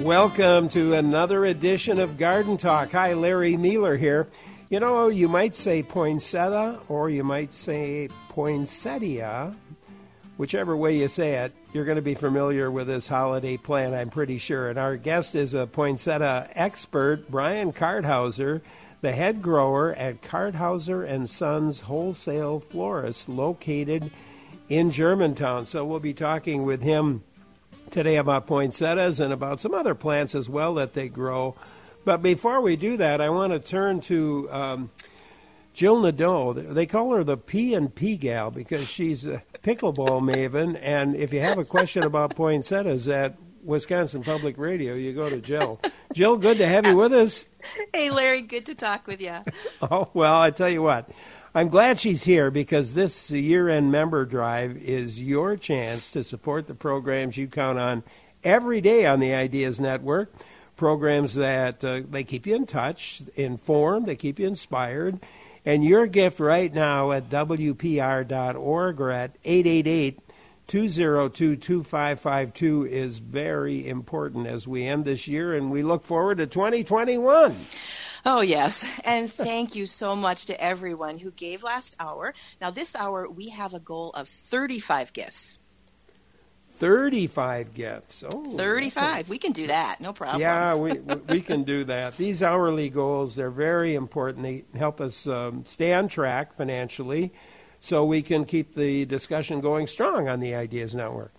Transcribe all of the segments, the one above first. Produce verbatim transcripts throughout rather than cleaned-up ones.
Welcome to another edition of Garden Talk. Hi, Larry Mueller here. You know, you might say poinsettia or you might say poinsettia. Whichever way you say it, you're going to be familiar with this holiday plant, I'm pretty sure. And our guest is a poinsettia expert, Brian Karthauser, the head grower at Karthauser and Sons Wholesale Florist, located in Germantown. So we'll be talking with him today about poinsettias and about some other plants as well that they grow. But before we do that, I want to turn to um, Jill Nadeau. They call her the P and P gal because she's a pickleball maven. And if you have a question about poinsettias at Wisconsin Public Radio, you go to Jill. Jill, good to have you with us. Hey, Larry, good to talk with you. Oh, well, I tell you what. I'm glad she's here because this year-end member drive is your chance to support the programs you count on every day on the Ideas Network, programs that uh, they keep you in touch, informed, they keep you inspired. And your gift right now at W P R dot org or at eight eight eight, two oh two, two five five two is very important as we end this year and we look forward to twenty twenty-one. Oh, yes. And thank you so much to everyone who gave last hour. Now, this hour, we have a goal of thirty-five gifts. thirty-five gifts. Oh, thirty-five. A... We can do that. No problem. Yeah, we we can do that. These hourly goals, they're very important. They help us um, stay on track financially so we can keep the discussion going strong on the Ideas Network.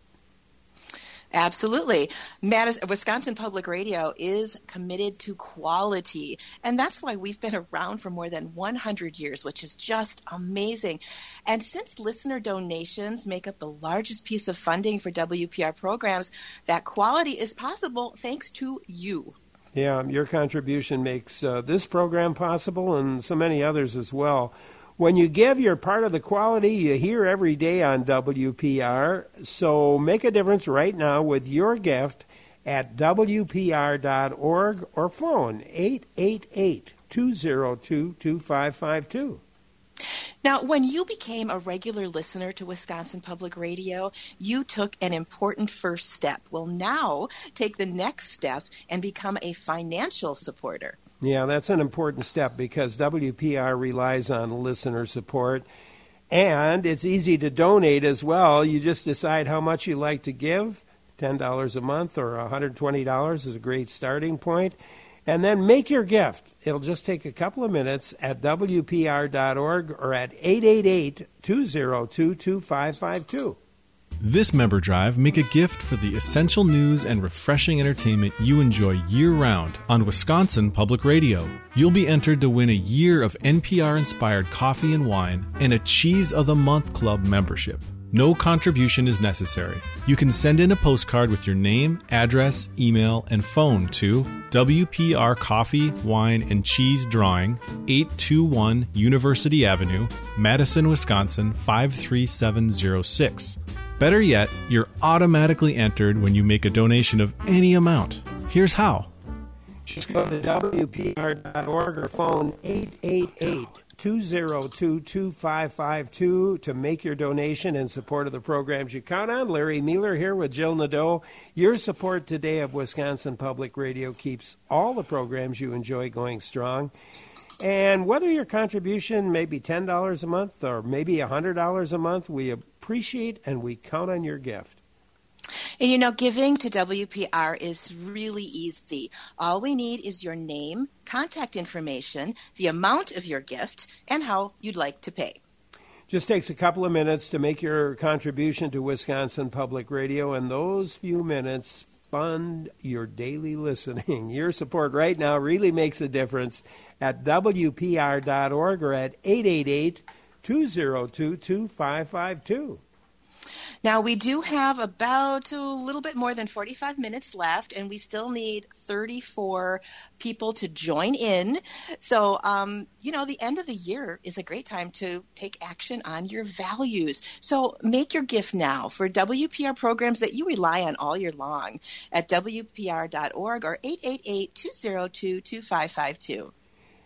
Absolutely. Madison, Wisconsin Public Radio is committed to quality, and that's why we've been around for more than one hundred years, which is just amazing. And since listener donations make up the largest piece of funding for W P R programs, that quality is possible thanks to you. Yeah, your contribution makes uh, this program possible and so many others as well. When you give, you're part of the quality you hear every day on W P R. So make a difference right now with your gift at W P R dot org or phone eight eight eight, two oh two, two five five two. Now, when you became a regular listener to Wisconsin Public Radio, you took an important first step. Well, now take the next step and become a financial supporter. Yeah, that's an important step because W P R relies on listener support, and it's easy to donate as well. You just decide how much you like to give. ten dollars a month or one hundred twenty dollars is a great starting point. And then make your gift. It'll just take a couple of minutes at W P R dot org or at eight eight eight, two oh two, two five five two. This member drive, make a gift for the essential news and refreshing entertainment you enjoy year-round on Wisconsin Public Radio. You'll be entered to win a year of N P R-inspired coffee and wine and a Cheese of the Month Club membership. No contribution is necessary. You can send in a postcard with your name, address, email, and phone to W P R Coffee, Wine, and Cheese Drawing, eight two one University Avenue, Madison, Wisconsin, five three seven zero six. Better yet, you're automatically entered when you make a donation of any amount. Here's how. Just go to W P R dot org or phone eight eight eight, two oh two, two five five two to make your donation in support of the programs you count on. Larry Mueller here with Jill Nadeau. Your support today of Wisconsin Public Radio keeps all the programs you enjoy going strong. And whether your contribution may be ten dollars a month or maybe one hundred dollars a month, we appreciate and we count on your gift. And you know, giving to W P R is really easy. All we need is your name, contact information, the amount of your gift, and how you'd like to pay. Just takes a couple of minutes to make your contribution to Wisconsin Public Radio, and those few minutes fund your daily listening. Your support right now really makes a difference at W P R dot org or at eight eight eight, two oh two, two five five two. Now, we do have about a little bit more than forty-five minutes left, and we still need thirty-four people to join in. So, um, you know, the end of the year is a great time to take action on your values. So make your gift now for W P R programs that you rely on all year long at W P R dot org or eight eight eight, two oh two, two five five two.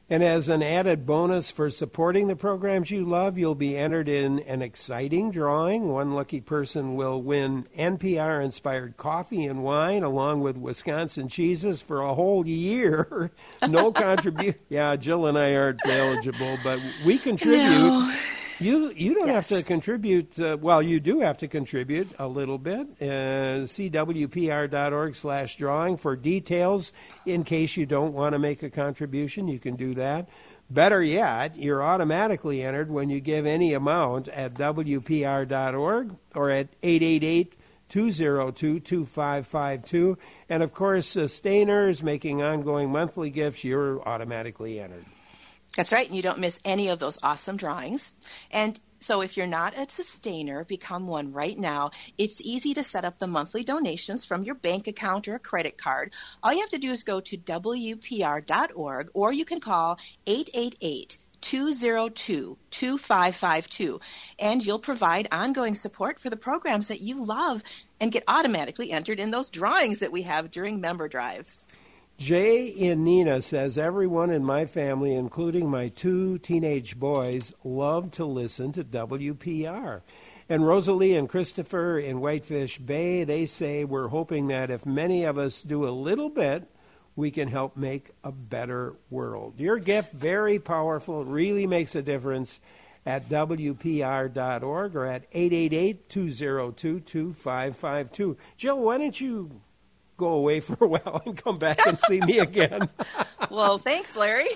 And as an added bonus for supporting the programs you love, you'll be entered in an exciting drawing. One lucky person will win N P R-inspired coffee and wine along with Wisconsin cheeses for a whole year. No contribution. Yeah, Jill and I aren't eligible, but we contribute. No. You you don't yes. have to contribute. Uh, well, you do have to contribute a little bit. Uh, C W P R dot org slash drawing for details. In case you don't want to make a contribution, you can do that. Better yet, you're automatically entered when you give any amount at W P R dot org or at eight eight eight, two zero two, two five five two. And, of course, sustainers making ongoing monthly gifts, you're automatically entered. That's right, and you don't miss any of those awesome drawings. And so if you're not a sustainer, become one right now. It's easy to set up the monthly donations from your bank account or a credit card. All you have to do is go to W P R dot org, or you can call eight eight eight, two zero two, two five five two, and you'll provide ongoing support for the programs that you love and get automatically entered in those drawings that we have during member drives. Jay in Neenah says, everyone in my family, including my two teenage boys, love to listen to W P R. And Rosalie and Christopher in Whitefish Bay, they say, we're hoping that if many of us do a little bit, we can help make a better world. Your gift, very powerful, really makes a difference at W P R dot org or at eight eight eight, two zero two, two five five two. Jill, why don't you go away for a while and come back and see me again? Well, thanks, Larry.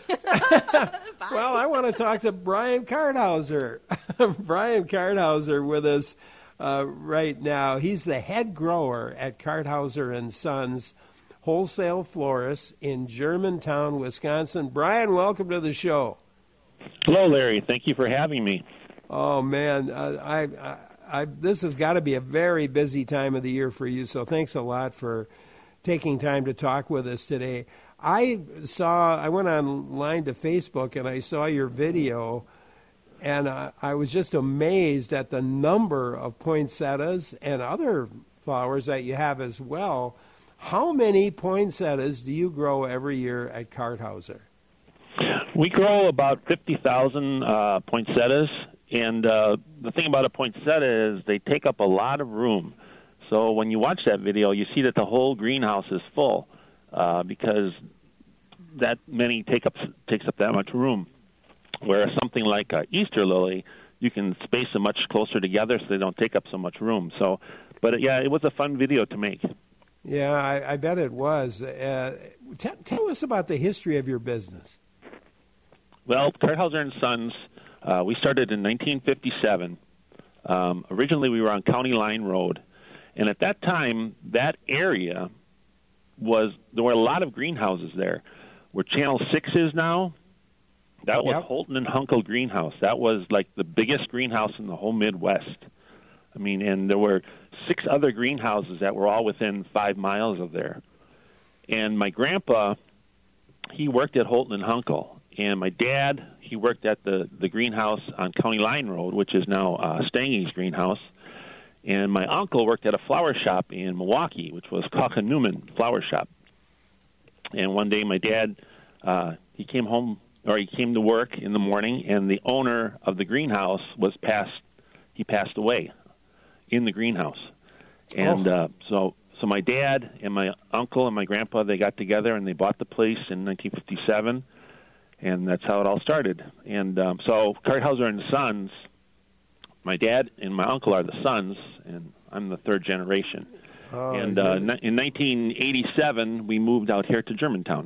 Well, I want to talk to Brian Karthauser. Brian Karthauser with us uh, right now. He's the head grower at Karthauser and Sons Wholesale Florists in Germantown, Wisconsin. Brian, welcome to the show. Hello, Larry. Thank you for having me. Oh, man. Uh, I, I, I, this has got to be a very busy time of the year for you, so thanks a lot for taking time to talk with us today. I saw, I went online to Facebook and I saw your video, and uh, I was just amazed at the number of poinsettias and other flowers that you have as well. How many poinsettias do you grow every year at Karthauser? We grow about fifty thousand uh, poinsettias, and uh, the thing about a poinsettia is they take up a lot of room. So when you watch that video, you see that the whole greenhouse is full uh, because that many take up takes up that much room. Whereas something like a Easter lily, you can space them much closer together so they don't take up so much room. So, but yeah, it was a fun video to make. Yeah, I, I bet it was. Uh, t- tell us about the history of your business. Well, Karthauser and Sons, uh, we started in nineteen fifty-seven. Um, originally, we were on County Line Road. And at that time, that area was, there were a lot of greenhouses there. Where Channel six is now, that was yep. Holton and Hunkel Greenhouse. That was like the biggest greenhouse in the whole Midwest. I mean, and there were six other greenhouses that were all within five miles of there. And my grandpa, he worked at Holton and Hunkel. And my dad, he worked at the, the greenhouse on County Line Road, which is now uh, Stangy's Greenhouse. And my uncle worked at a flower shop in Milwaukee, which was Koch and Newman Flower Shop. And one day my dad, uh, he came home, or he came to work in the morning, and the owner of the greenhouse was passed, he passed away in the greenhouse. And oh. uh, so so my dad and my uncle and my grandpa, they got together and they bought the place in nineteen fifty-seven, and that's how it all started. And um, so Karthauser and Sons, my dad and my uncle are the sons, and I'm the third generation. Oh, and uh, in nineteen eighty-seven, we moved out here to Germantown.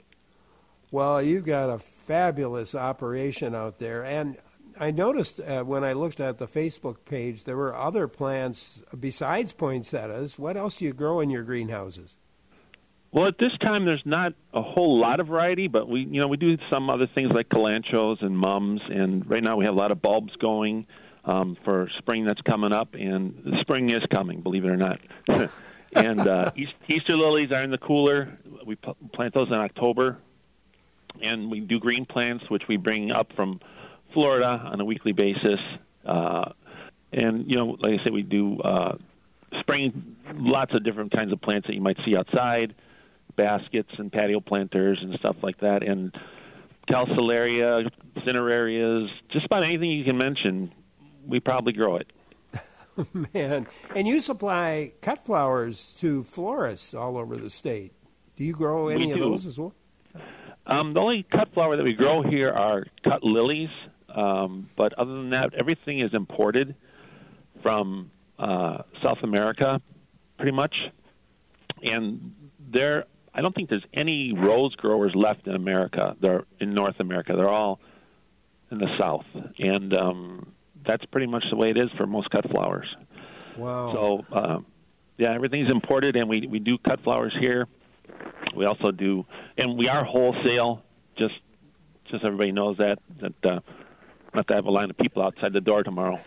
Well, you've got a fabulous operation out there. And I noticed uh, when I looked at the Facebook page, there were other plants besides poinsettias. What else do you grow in your greenhouses? Well, at this time, there's not a whole lot of variety, but we, you know, we do some other things like kalanchoes and mums, and right now we have a lot of bulbs going. Um, for spring that's coming up, and the spring is coming, believe it or not. and uh, Easter lilies are in the cooler. We p- plant those in October. And we do green plants, which we bring up from Florida on a weekly basis. Uh, and, you know, like I said, we do uh, spring, lots of different kinds of plants that you might see outside, baskets and patio planters and stuff like that. And calceolaria, cinerarias, just about anything you can mention, we probably grow it. Man, and you supply cut flowers to florists all over the state. Do you grow any we of do. those as well? Um, the only cut flower that we grow here are cut lilies, um, but other than that, everything is imported from uh, South America, pretty much. And there, I don't think there's any rose growers left in America. They're in North America. They're all in the South, and um, that's pretty much the way it is for most cut flowers. Wow. So, um, yeah, everything's imported, and we we do cut flowers here. We also do, and we are wholesale. Just, just so everybody knows that that uh, not to have a line of people outside the door tomorrow.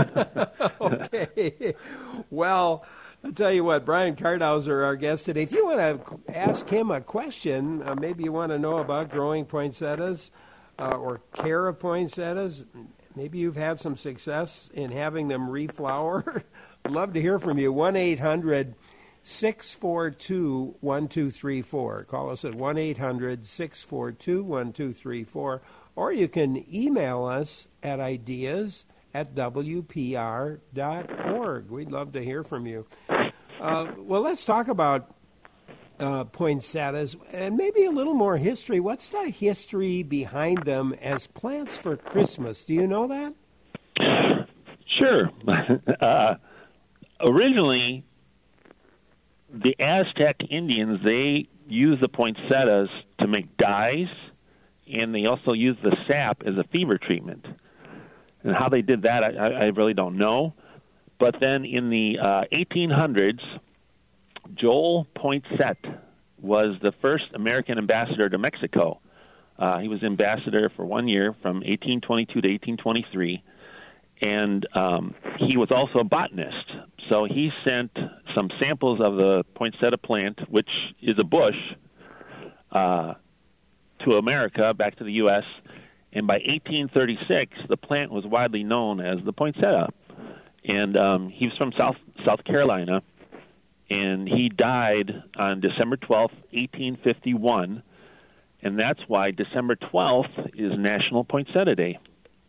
Okay. Well, I'll tell you what, Brian Karthauser, our guest today. If you want to ask him a question, uh, maybe you want to know about growing poinsettias uh, or care of poinsettias. Maybe you've had some success in having them reflower. I'd love to hear from you. one eight hundred six four two one two three four. Call us at one eight hundred six four two one two three four. Or you can email us at ideas at w p r dot org. We'd love to hear from you. Uh, well, let's talk about uh, poinsettias and maybe a little more history. What's the history behind them as plants for Christmas? Do you know that? Sure. uh, originally, the Aztec Indians, they used the poinsettias to make dyes, and they also used the sap as a fever treatment. And how they did that, I, I really don't know. But then in the uh, eighteen hundreds, Joel Poinsett was the first American ambassador to Mexico. Uh, he was ambassador for one year from eighteen twenty-two to eighteen twenty-three, and um, he was also a botanist. So he sent some samples of the poinsettia plant, which is a bush, uh, to America, back to the U S, and by eighteen thirty-six, the plant was widely known as the poinsettia. And um, he was from South South Carolina, and he died on December twelfth, eighteen fifty-one, and that's why December twelfth is National Poinsettia Day.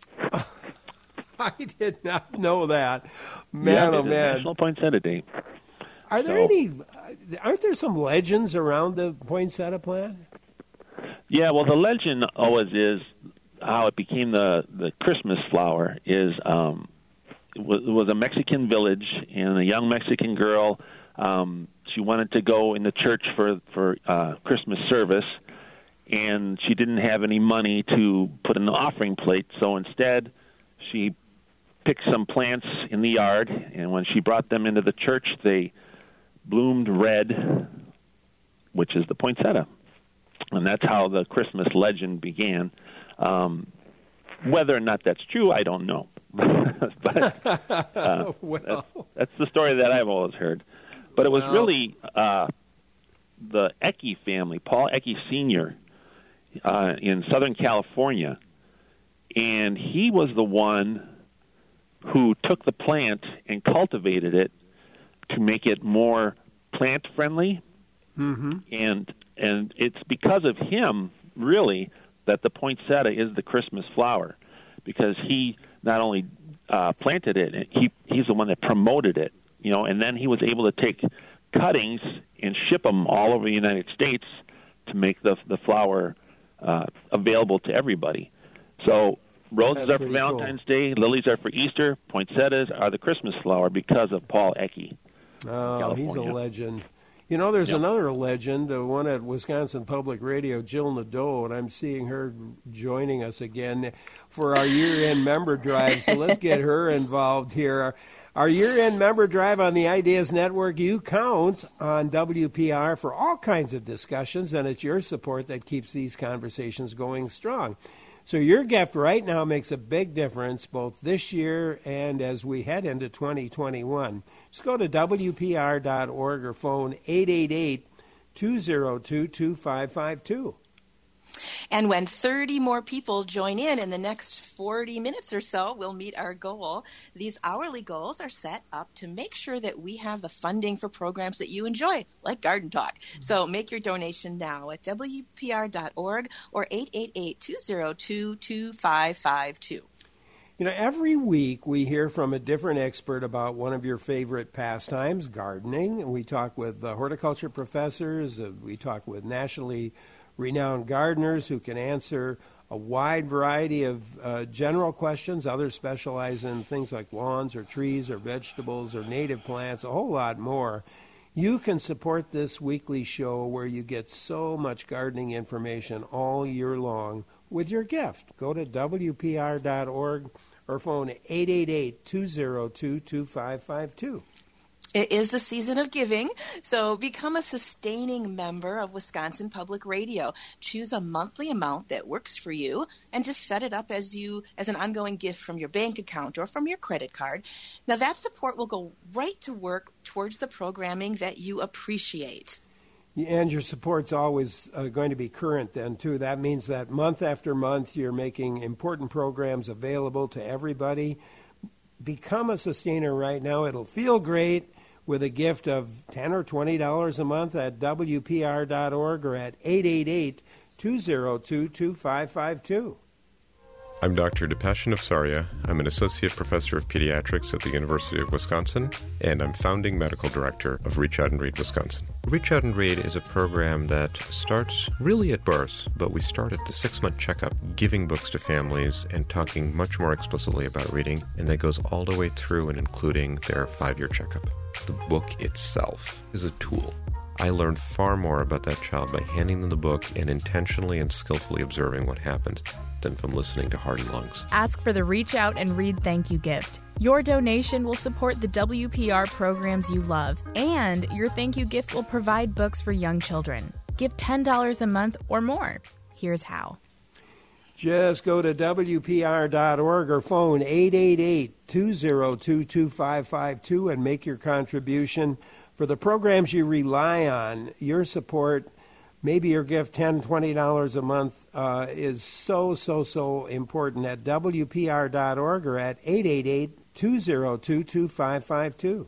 I did not know that. Man, yeah, oh man. National Poinsettia Day. Are there so, any, aren't there some legends around the poinsettia plant? Yeah, well, the legend always is how it became the, the Christmas flower is um, it was, it was a Mexican village, and a young Mexican girl, um, she wanted to go in the church for, for uh, Christmas service, and she didn't have any money to put in the offering plate, so instead she picked some plants in the yard, and when she brought them into the church, they bloomed red, which is the poinsettia. And that's how the Christmas legend began. Um, whether or not that's true, I don't know. but uh, well. that's, that's the story that I've always heard. But it was well. really uh, the Ecke family, Paul Ecke Senior, uh, in Southern California, and he was the one who took the plant and cultivated it to make it more plant-friendly. Mm-hmm. And and it's because of him, really, that the poinsettia is the Christmas flower, because he not only uh, planted it, he he's the one that promoted it, you know, and then he was able to take cuttings and ship them all over the United States to make the the flower uh, available to everybody. So roses That's are for Valentine's cool. Day, lilies are for Easter, poinsettias are the Christmas flower because of Paul Ecke. Oh, California. He's a legend. You know, there's yep. another legend, the one at Wisconsin Public Radio, Jill Nadeau, and I'm seeing her joining us again for our year-end member drive. So let's get her involved here. Our year-end member drive on the Ideas Network, you count on W P R for all kinds of discussions, and it's your support that keeps these conversations going strong. So your gift right now makes a big difference both this year and as we head into twenty twenty-one. Just go to W P R dot org or phone eight eight eight, two zero two, two five five two. And when thirty more people join in in the next forty minutes or so, we'll meet our goal. These hourly goals are set up to make sure that we have the funding for programs that you enjoy, like Garden Talk. Mm-hmm. So make your donation now at W P R dot org or eight eight eight, two zero two, two five five two. You know, every week we hear from a different expert about one of your favorite pastimes, gardening. And we talk with uh, horticulture professors. Uh, we talk with nationally renowned gardeners who can answer a wide variety of uh, general questions. Others specialize in things like lawns or trees or vegetables or native plants, a whole lot more. You can support this weekly show where you get so much gardening information all year long with your gift. Go to W P R dot org or phone eight eight eight, two zero two, two five five two. It is the season of giving, so become a sustaining member of Wisconsin Public Radio. Choose a monthly amount that works for you and just set it up as you as an ongoing gift from your bank account or from your credit card. Now, that support will go right to work towards the programming that you appreciate. And your support's always uh, going to be current then, too. That means that month after month you're making important programs available to everybody. Become a sustainer right now. It'll feel great with a gift of ten dollars or twenty dollars a month at W P R dot org or at eight eight eight, two zero two, two five five two. I'm Doctor Depesh Nafsaria. I'm an associate professor of pediatrics at the University of Wisconsin, and I'm founding medical director of Reach Out and Read Wisconsin. Reach Out and Read is a program that starts really at birth, but we start at the six-month checkup, giving books to families and talking much more explicitly about reading, and that goes all the way through and including their five-year checkup. The book itself is a tool. I learned far more about that child by handing them the book and intentionally and skillfully observing what happens than from listening to hardened lungs. Ask for the Reach Out and Read thank you gift. Your donation will support the W P R programs you love, and your thank you gift will provide books for young children. Give ten dollars a month or more. Here's how. Just go to W P R dot org or phone eight eight eight, two zero two, two five five two and make your contribution. For the programs you rely on, your support, maybe your gift ten dollars, twenty dollars a month, uh, is so, so, so important at W P R dot org or at eight eight eight, two zero two, two five five two.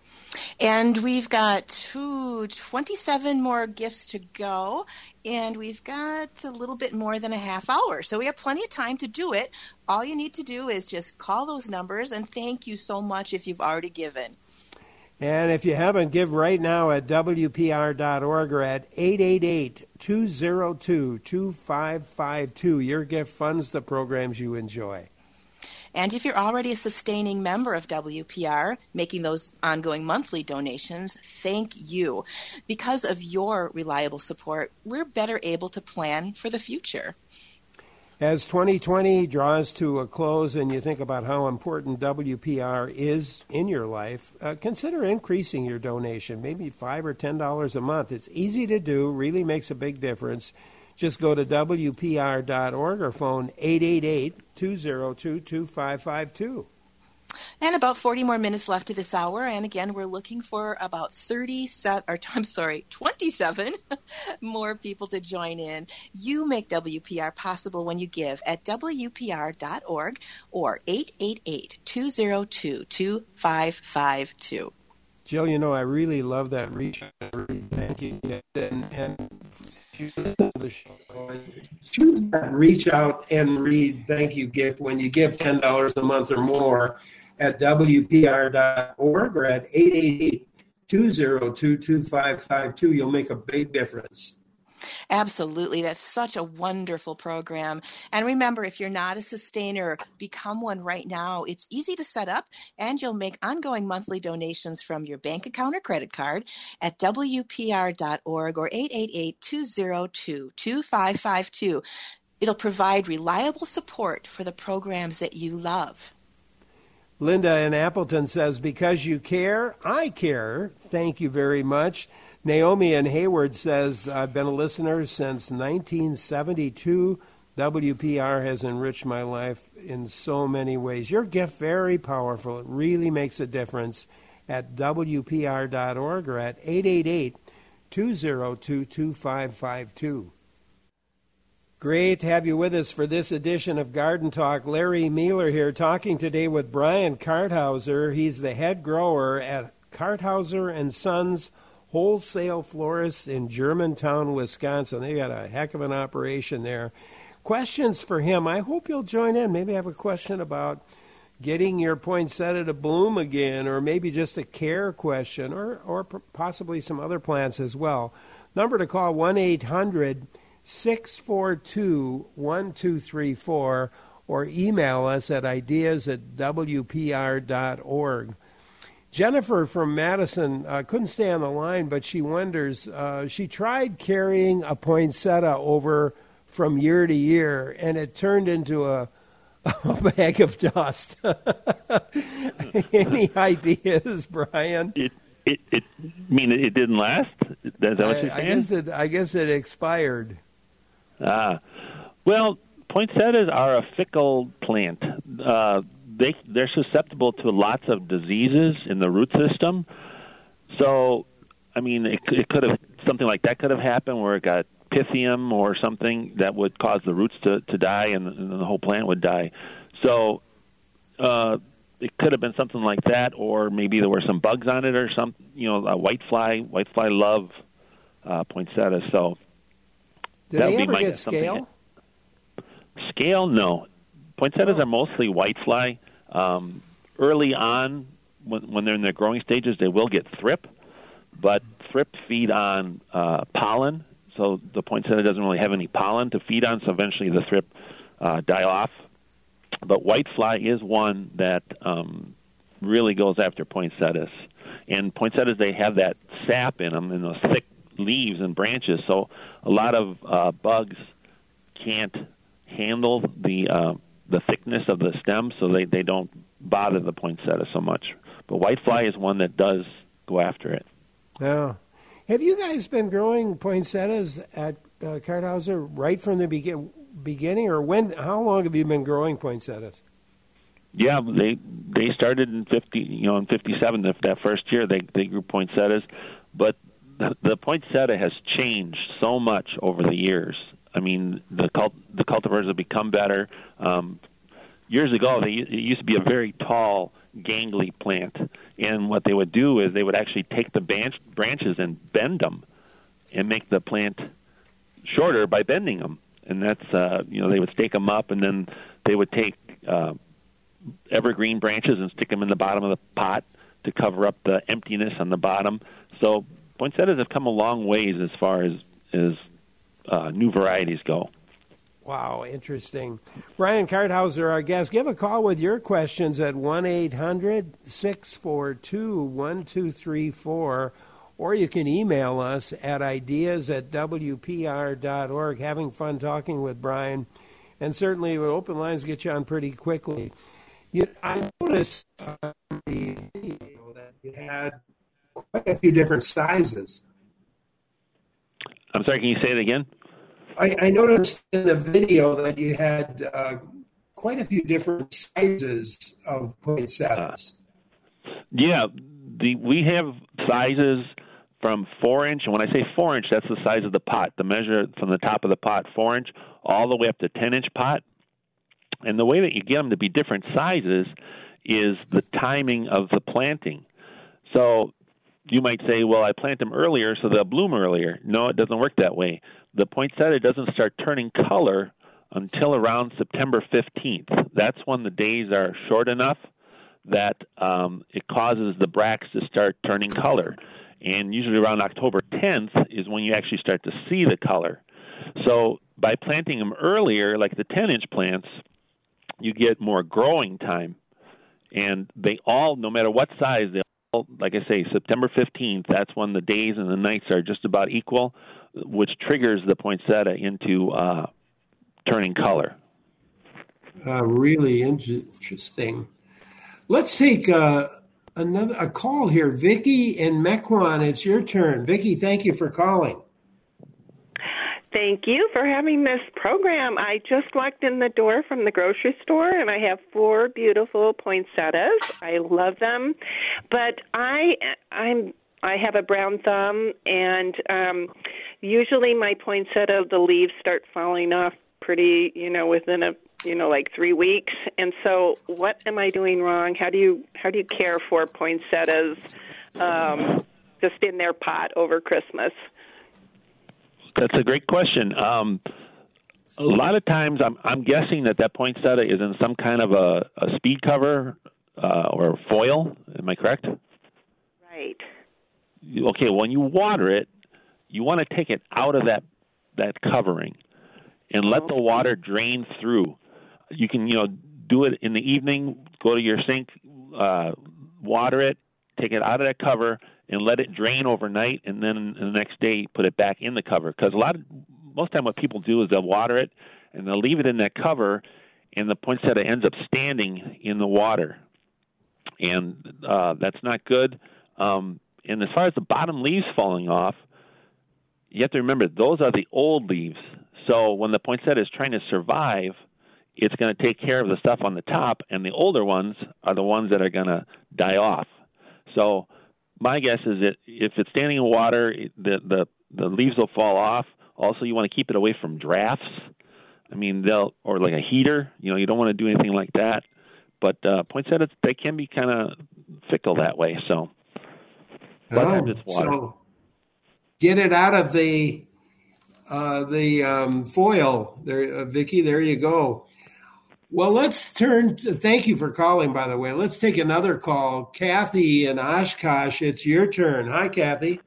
And we've got two, twenty-seven more gifts to go, and we've got a little bit more than a half hour. So we have plenty of time to do it. All you need to do is just call those numbers, and thank you so much if you've already given. And if you haven't, give right now at W P R dot org or at eight eight eight, two zero two, two five five two. Your gift funds the programs you enjoy. And if you're already a sustaining member of W P R, making those ongoing monthly donations, thank you. Because of your reliable support, we're better able to plan for the future. As twenty twenty draws to a close and you think about how important W P R is in your life, uh, consider increasing your donation, maybe five dollars or ten dollars a month. It's easy to do, really makes a big difference. Just go to W P R dot org or phone eight eight eight, two zero two, two five five two. And about forty more minutes left of this hour, and again, we're looking for about thirty-seven, or I'm sorry, twenty-seven more people to join in. You make W P R possible when you give at W P R dot org or eight eight eight, two zero two, two five five two. Jill, you know, I really love that reach. Thank you. And, and choose that reach out and read thank you gift when you give ten dollars a month or more at W P R dot org or at eight eight eight, two zero two, two five five two. You'll make a big difference. Absolutely. That's such a wonderful program. And remember, if you're not a sustainer, become one right now. It's easy to set up, and you'll make ongoing monthly donations from your bank account or credit card at W P R dot org or eight eight eight, two zero two, two five five two. It'll provide reliable support for the programs that you love. Linda in Appleton says, because you care, I care. Thank you very much. Naomi in Hayward says, I've been a listener since nineteen seventy-two. W P R has enriched my life in so many ways. Your gift, very powerful. It really makes a difference at W P R dot org or at eight eight eight, two zero two, two five five two. Great to have you with us for this edition of Garden Talk. Larry Mealer here, talking today with Brian Karthauser. He's the head grower at Karthauser and Sons Wholesale Florists in Germantown, Wisconsin. They got a heck of an operation there. Questions for him. I hope you'll join in. Maybe have a question about getting your poinsettia to bloom again, or maybe just a care question, or, or possibly some other plants as well. Number to call, one eight hundred six four two one two three four, or email us at ideas at w p r dot org. Jennifer from Madison uh, couldn't stay on the line, but she wonders, uh, she tried carrying a poinsettia over from year to year, and it turned into a, a bag of dust. Any ideas, Brian? It, it, it, I mean, it didn't last? Is that what I, you're saying? I guess it, I guess it expired. Ah, well, poinsettias are a fickle plant. Uh, they they're susceptible to lots of diseases in the root system. So, I mean, it, it could have something like that could have happened where it got pythium or something that would cause the roots to, to die and, and the whole plant would die. So, uh, it could have been something like that, or maybe there were some bugs on it or something. You know, a whitefly whitefly love uh, poinsettia. So. Do That they would ever be my, get scale? Scale, no. Poinsettias Oh. are mostly whitefly. Um, early on, when, when they're in their growing stages, they will get thrip, but thrip feed on uh, pollen, so the poinsettia doesn't really have any pollen to feed on, so eventually the thrip uh, die off. But whitefly is one that um, really goes after poinsettias. And poinsettias, they have that sap in them, in those thick leaves and branches, so a lot of uh, bugs can't handle the uh, the thickness of the stem, so they, they don't bother the poinsettia so much. But whitefly is one that does go after it. Yeah. Have you guys been growing poinsettias at uh, Karthauser right from the be- beginning, or when? How long have you been growing poinsettias? Yeah, they they started in fifty, you know, in fifty-seven. That first year, they they grew poinsettias, but the poinsettia has changed so much over the years. I mean, the cult, the cultivars have become better. Um, years ago, they, it used to be a very tall, gangly plant, and what they would do is they would actually take the branch, branches and bend them, and make the plant shorter by bending them. And that's, uh, you know, they would stake them up, and then they would take uh, evergreen branches and stick them in the bottom of the pot to cover up the emptiness on the bottom. So poinsettias have come a long ways as far as, as uh, new varieties go. Wow, interesting. Brian Karthauser, our guest. Give a call with your questions at one eight hundred six four two one two three four, or you can email us at ideas at w p r dot org. Having fun talking with Brian, and certainly with open lines get you on pretty quickly. You, I noticed uh, the video that you had quite a few different sizes. I'm sorry, can you say it again? I, I noticed in the video that you had uh, quite a few different sizes of poinsettias. Uh, yeah, the we have sizes from four inch, and when I say four inch, that's the size of the pot. The measure from the top of the pot, four inch, all the way up to ten inch pot. And the way that you get them to be different sizes is the timing of the planting. So you might say, well, I plant them earlier so they'll bloom earlier. No, it doesn't work that way. The poinsettia doesn't start turning color until around September fifteenth. That's when the days are short enough that um, it causes the bracts to start turning color. And usually around October tenth is when you actually start to see the color. So by planting them earlier, like the ten-inch plants, you get more growing time. And they all, no matter what size, they all, like I say, September fifteenth, that's when the days and the nights are just about equal, which triggers the poinsettia into uh, turning color. Uh, really interesting. Let's take uh, another a call here. Vicki in Mequon, it's your turn. Vicki, thank you for calling. Thank you for having this program. I just walked in the door from the grocery store, and I have four beautiful poinsettias. I love them, but I I'm I have a brown thumb, and um, usually my poinsettia, the leaves start falling off pretty, you know, within a, you know, like three weeks. And so what am I doing wrong? How do you, how do you care for poinsettias um, just in their pot over Christmas? That's a great question. Um, a lot of times I'm, I'm guessing that that poinsettia is in some kind of a, a speed cover uh, or foil. Am I correct? Right. Okay, when you water it, you want to take it out of that, that covering and let the water drain through. You can, you know, do it in the evening, go to your sink, uh, water it, take it out of that cover, and let it drain overnight, and then the next day put it back in the cover. Because a lot of, most time what people do is they'll water it, and they'll leave it in that cover, and the poinsettia ends up standing in the water. And uh, that's not good. Um, and as far as the bottom leaves falling off, you have to remember those are the old leaves. So when the poinsettia is trying to survive, it's going to take care of the stuff on the top, and the older ones are the ones that are going to die off. So my guess is that if it's standing in water, the, the, the leaves will fall off. Also, you want to keep it away from drafts. I mean, they'll, or like a heater. You know, you don't want to do anything like that. But uh, poinsettias, they can be kind of fickle that way. So sometimes oh, it's water. So get it out of the uh, the um, foil, there, uh, Vicki. There you go. Well, let's turn to, thank you for calling, by the way. Let's take another call. Kathy in Oshkosh, it's your turn. Hi, Kathy.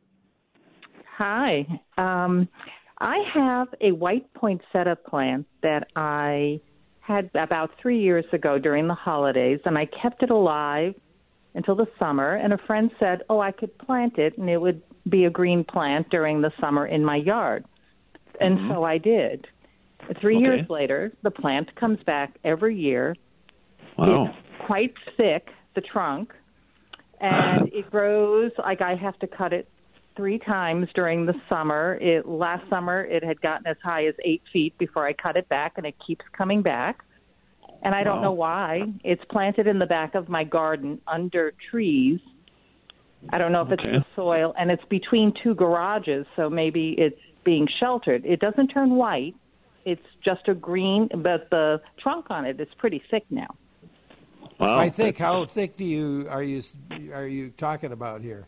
Hi. Um, I have a white poinsettia plant that I had about three years ago during the holidays, and I kept it alive until the summer, and a friend said, oh, I could plant it, and it would be a green plant during the summer in my yard. And mm-hmm. so I did. Three okay. years later, the plant comes back every year. Wow. It's quite thick, the trunk, and it grows like I have to cut it three times during the summer. It last summer, it had gotten as high as eight feet before I cut it back, and it keeps coming back. And I don't wow. know why. It's planted in the back of my garden under trees. I don't know if okay. it's the soil, and it's between two garages, so maybe it's being sheltered. It doesn't turn white. It's just a green, but the trunk on it is pretty thick now. Wow. I think. How thick do you are you are you talking about here?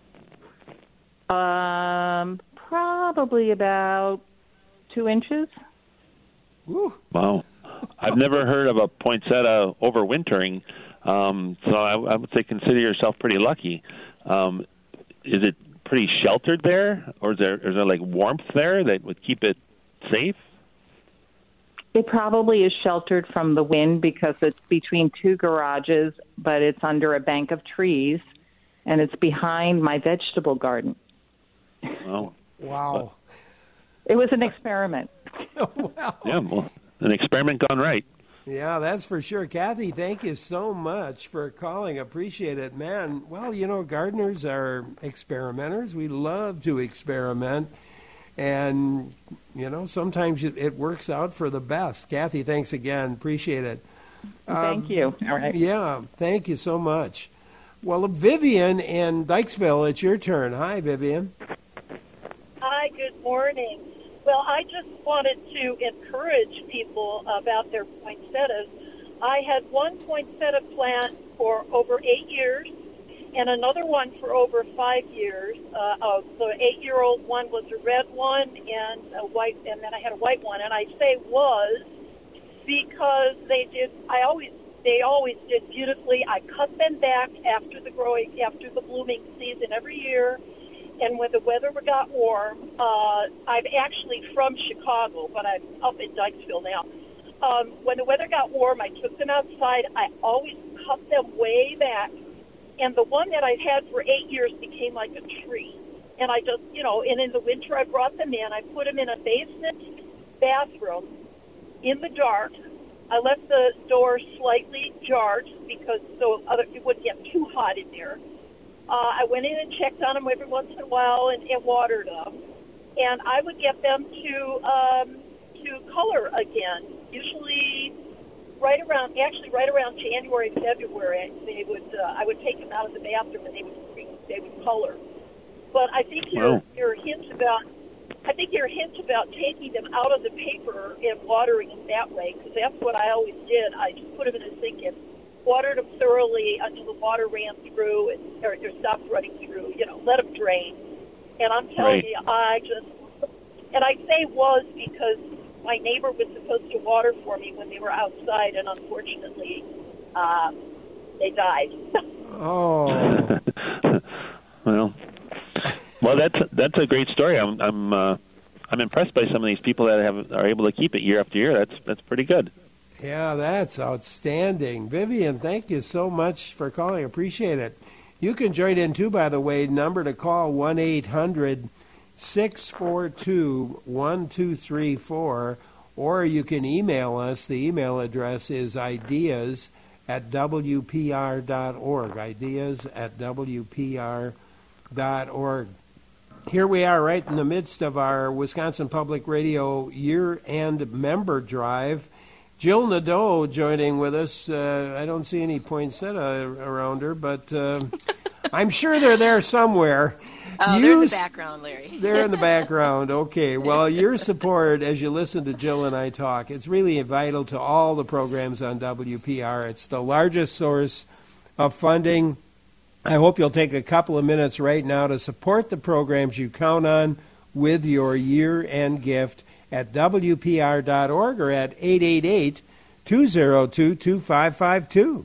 Um, probably about two inches. Woo. Wow. I've never heard of a poinsettia overwintering, um, so I, I would say consider yourself pretty lucky. Um, is it pretty sheltered there, or is there is there like warmth there that would keep it safe? It probably is sheltered from the wind because it's between two garages, but it's under a bank of trees, and it's behind my vegetable garden. Oh. Wow. It was an experiment. Wow. Yeah, well, an experiment gone right. Yeah, that's for sure. Kathy, thank you so much for calling. Appreciate it, man. Well, you know, gardeners are experimenters. We love to experiment. And, you know, sometimes it, it works out for the best. Kathy, thanks again. Appreciate it. Thank um, you. All right. Yeah, thank you so much. Well, Vivian in Dykesville, it's your turn. Hi, Vivian. Hi, good morning. Well, I just wanted to encourage people about their poinsettias. I had one poinsettia plant for over eight years and another one for over five years. Uh, uh, the eight-year-old one was a red one and a white, and then I had a white one. And I say was because they did. I always they always did beautifully. I cut them back after the growing, after the blooming season every year. And when the weather got warm, uh, I'm actually from Chicago, but I'm up in Dykesville now. Um, when the weather got warm, I took them outside. I always cut them way back. And the one that I've had for eight years became like a tree. And I just, you know, and in the winter I brought them in. I put them in a basement bathroom in the dark. I left the door slightly jarred because so other, it wouldn't get too hot in there. Uh, I went in and checked on them every once in a while and, and watered them. And I would get them to um, to color again, usually right around, actually right around January, February. They would, uh, I would take them out of the bathroom and they would they would color. But I think your wow. your hint about I think your hint about taking them out of the paper and watering them that way, because that's what I always did. I just put them in a sink and watered them thoroughly until the water ran through and or, or stopped running through. You know, let them drain. And I'm telling Right. you, I just and I say was because my neighbor was supposed to water for me when they were outside, and unfortunately, uh, they died. Oh. well, well, that's that's a great story. I'm I'm uh, I'm impressed by some of these people that have are able to keep it year after year. That's that's pretty good. Yeah, that's outstanding. Vivian, thank you so much for calling. Appreciate it. You can join in too, by the way. Number to call, one eight hundred six four two one two three four, or you can email us. The email address is ideas at w p r dot org, ideas at w p r dot org. Here we are right in the midst of our Wisconsin Public Radio year-end member drive. Jill Nadeau joining with us. Uh, I don't see any poinsettia around her, but uh, I'm sure they're there somewhere. Oh, You they're in the s- background, Larry. They're in the background. Okay. Well, your support as you listen to Jill and I talk, it's really vital to all the programs on W P R. It's the largest source of funding. I hope you'll take a couple of minutes right now to support the programs you count on with your year-end gift at w p r dot org or at eight eight eight, two zero two, two five five two.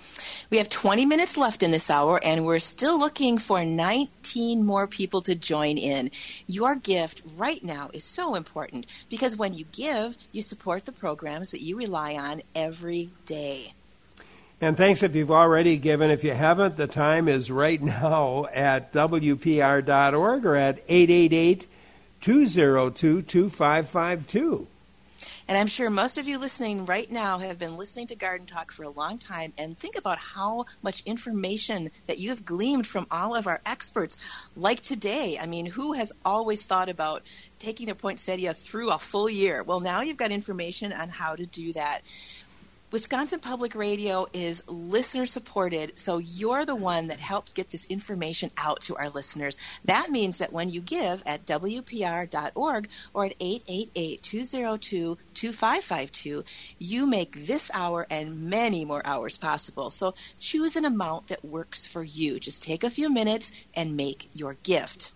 We have twenty minutes left in this hour, and we're still looking for nineteen more people to join in. Your gift right now is so important because when you give, you support the programs that you rely on every day. And thanks if you've already given. If you haven't, the time is right now at w p r dot org or at eight eight eight, two zero two, two five five two. And I'm sure most of you listening right now have been listening to Garden Talk for a long time, and think about how much information that you have gleaned from all of our experts. Like today, I mean, who has always thought about taking their poinsettia through a full year? Well, now you've got information on how to do that. Wisconsin Public Radio is listener-supported, so you're the one that helped get this information out to our listeners. That means that when you give at w p r dot org or at eight eight eight, two zero two, two five five two, you make this hour and many more hours possible. So choose an amount that works for you. Just take a few minutes and make your gift.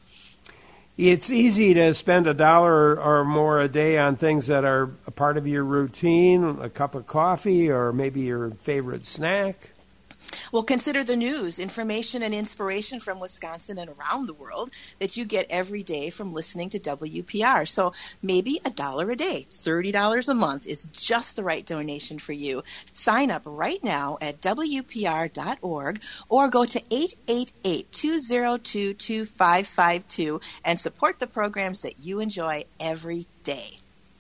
It's easy to spend a dollar or more a day on things that are a part of your routine, a cup of coffee or maybe your favorite snack. Well, consider the news, information, and inspiration from Wisconsin and around the world that you get every day from listening to W P R. So maybe a dollar a day, thirty dollars a month is just the right donation for you. Sign up right now at w p r dot org or go to eight eight eight, two zero two, two five five two and support the programs that you enjoy every day.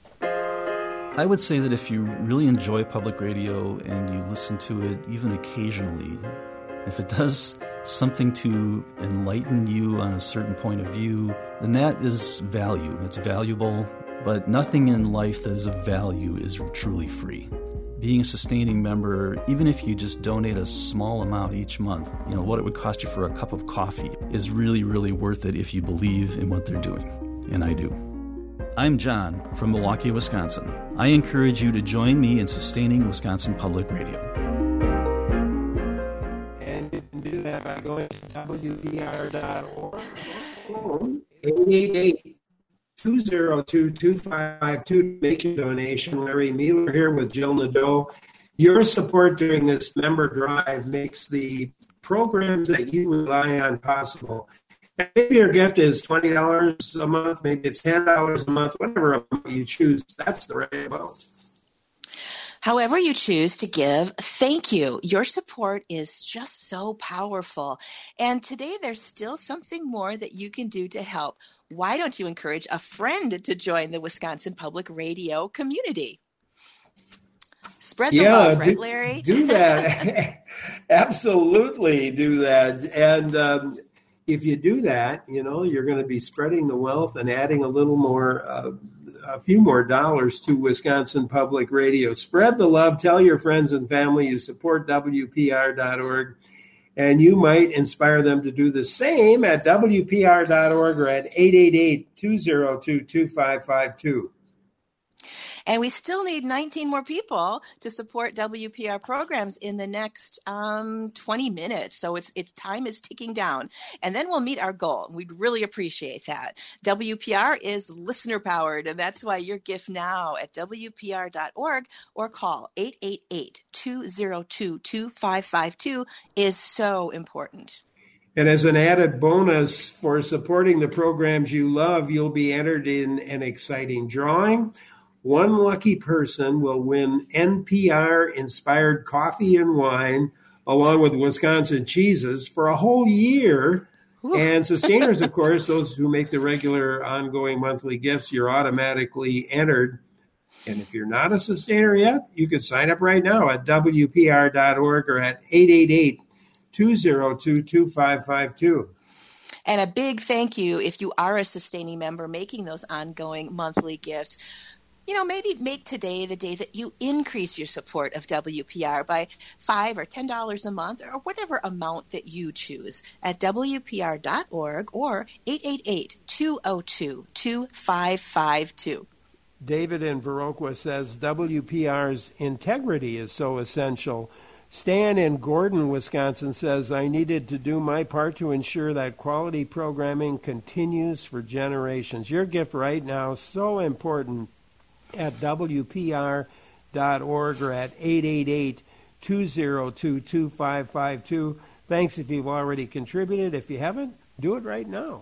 I would say that if you really enjoy public radio and you listen to it even occasionally, if it does something to enlighten you on a certain point of view, then that is value. It's valuable, but nothing in life that is of value is truly free. Being a sustaining member, even if you just donate a small amount each month, you know, what it would cost you for a cup of coffee is really, really worth it if you believe in what they're doing. And I do. I'm John from Milwaukee, Wisconsin. I encourage you to join me in sustaining Wisconsin Public Radio. And you can do that by going to w p r dot org, eight eight eight, two zero two, two five five two to make your donation. Larry Mueller here with Jill Nadeau. Your support during this member drive makes the programs that you rely on possible. Maybe your gift is twenty dollars a month, maybe it's ten dollars a month, whatever amount you choose, that's the right amount. However you choose to give, thank you. Your support is just so powerful. And today there's still something more that you can do to help. Why don't you encourage a friend to join the Wisconsin Public Radio community? Spread the yeah, love, right, do, Larry? Do that. Absolutely do that. And um, if you do that, you know, you're going to be spreading the wealth and adding a little more, uh, a few more dollars to Wisconsin Public Radio. Spread the love. Tell your friends and family you support w p r dot org. And you might inspire them to do the same at W P R dot org or at eight eight eight, two oh two, two five five two. And we still need nineteen more people to support W P R programs in the next um, twenty minutes. So it's it's time is ticking down. And then we'll meet our goal. We'd really appreciate that. W P R is listener powered, and that's why your gift now at W P R dot org or call eight eight eight, two oh two, two five five two is so important. And as an added bonus for supporting the programs you love, you'll be entered in an exciting drawing. One lucky person will win N P R-inspired coffee and wine, along with Wisconsin cheeses, for a whole year. Ooh. And sustainers, of course, those who make the regular ongoing monthly gifts, you're automatically entered. And if you're not a sustainer yet, you can sign up right now at W P R dot org or at eight eight eight, two oh two, two five five two. And a big thank you if you are a sustaining member making those ongoing monthly gifts. You know, maybe make today the day that you increase your support of W P R by five dollars or ten dollars a month or whatever amount that you choose at W P R dot org or eight eight eight, two oh two, two five five two. David in Viroqua says W P R's integrity is so essential. Stan in Gordon, Wisconsin says, I needed to do my part to ensure that quality programming continues for generations. Your gift right now, so important. At W P R dot org or at eight eight eight, two oh two, two five five two. Thanks if you've already contributed. If you haven't, do it right now.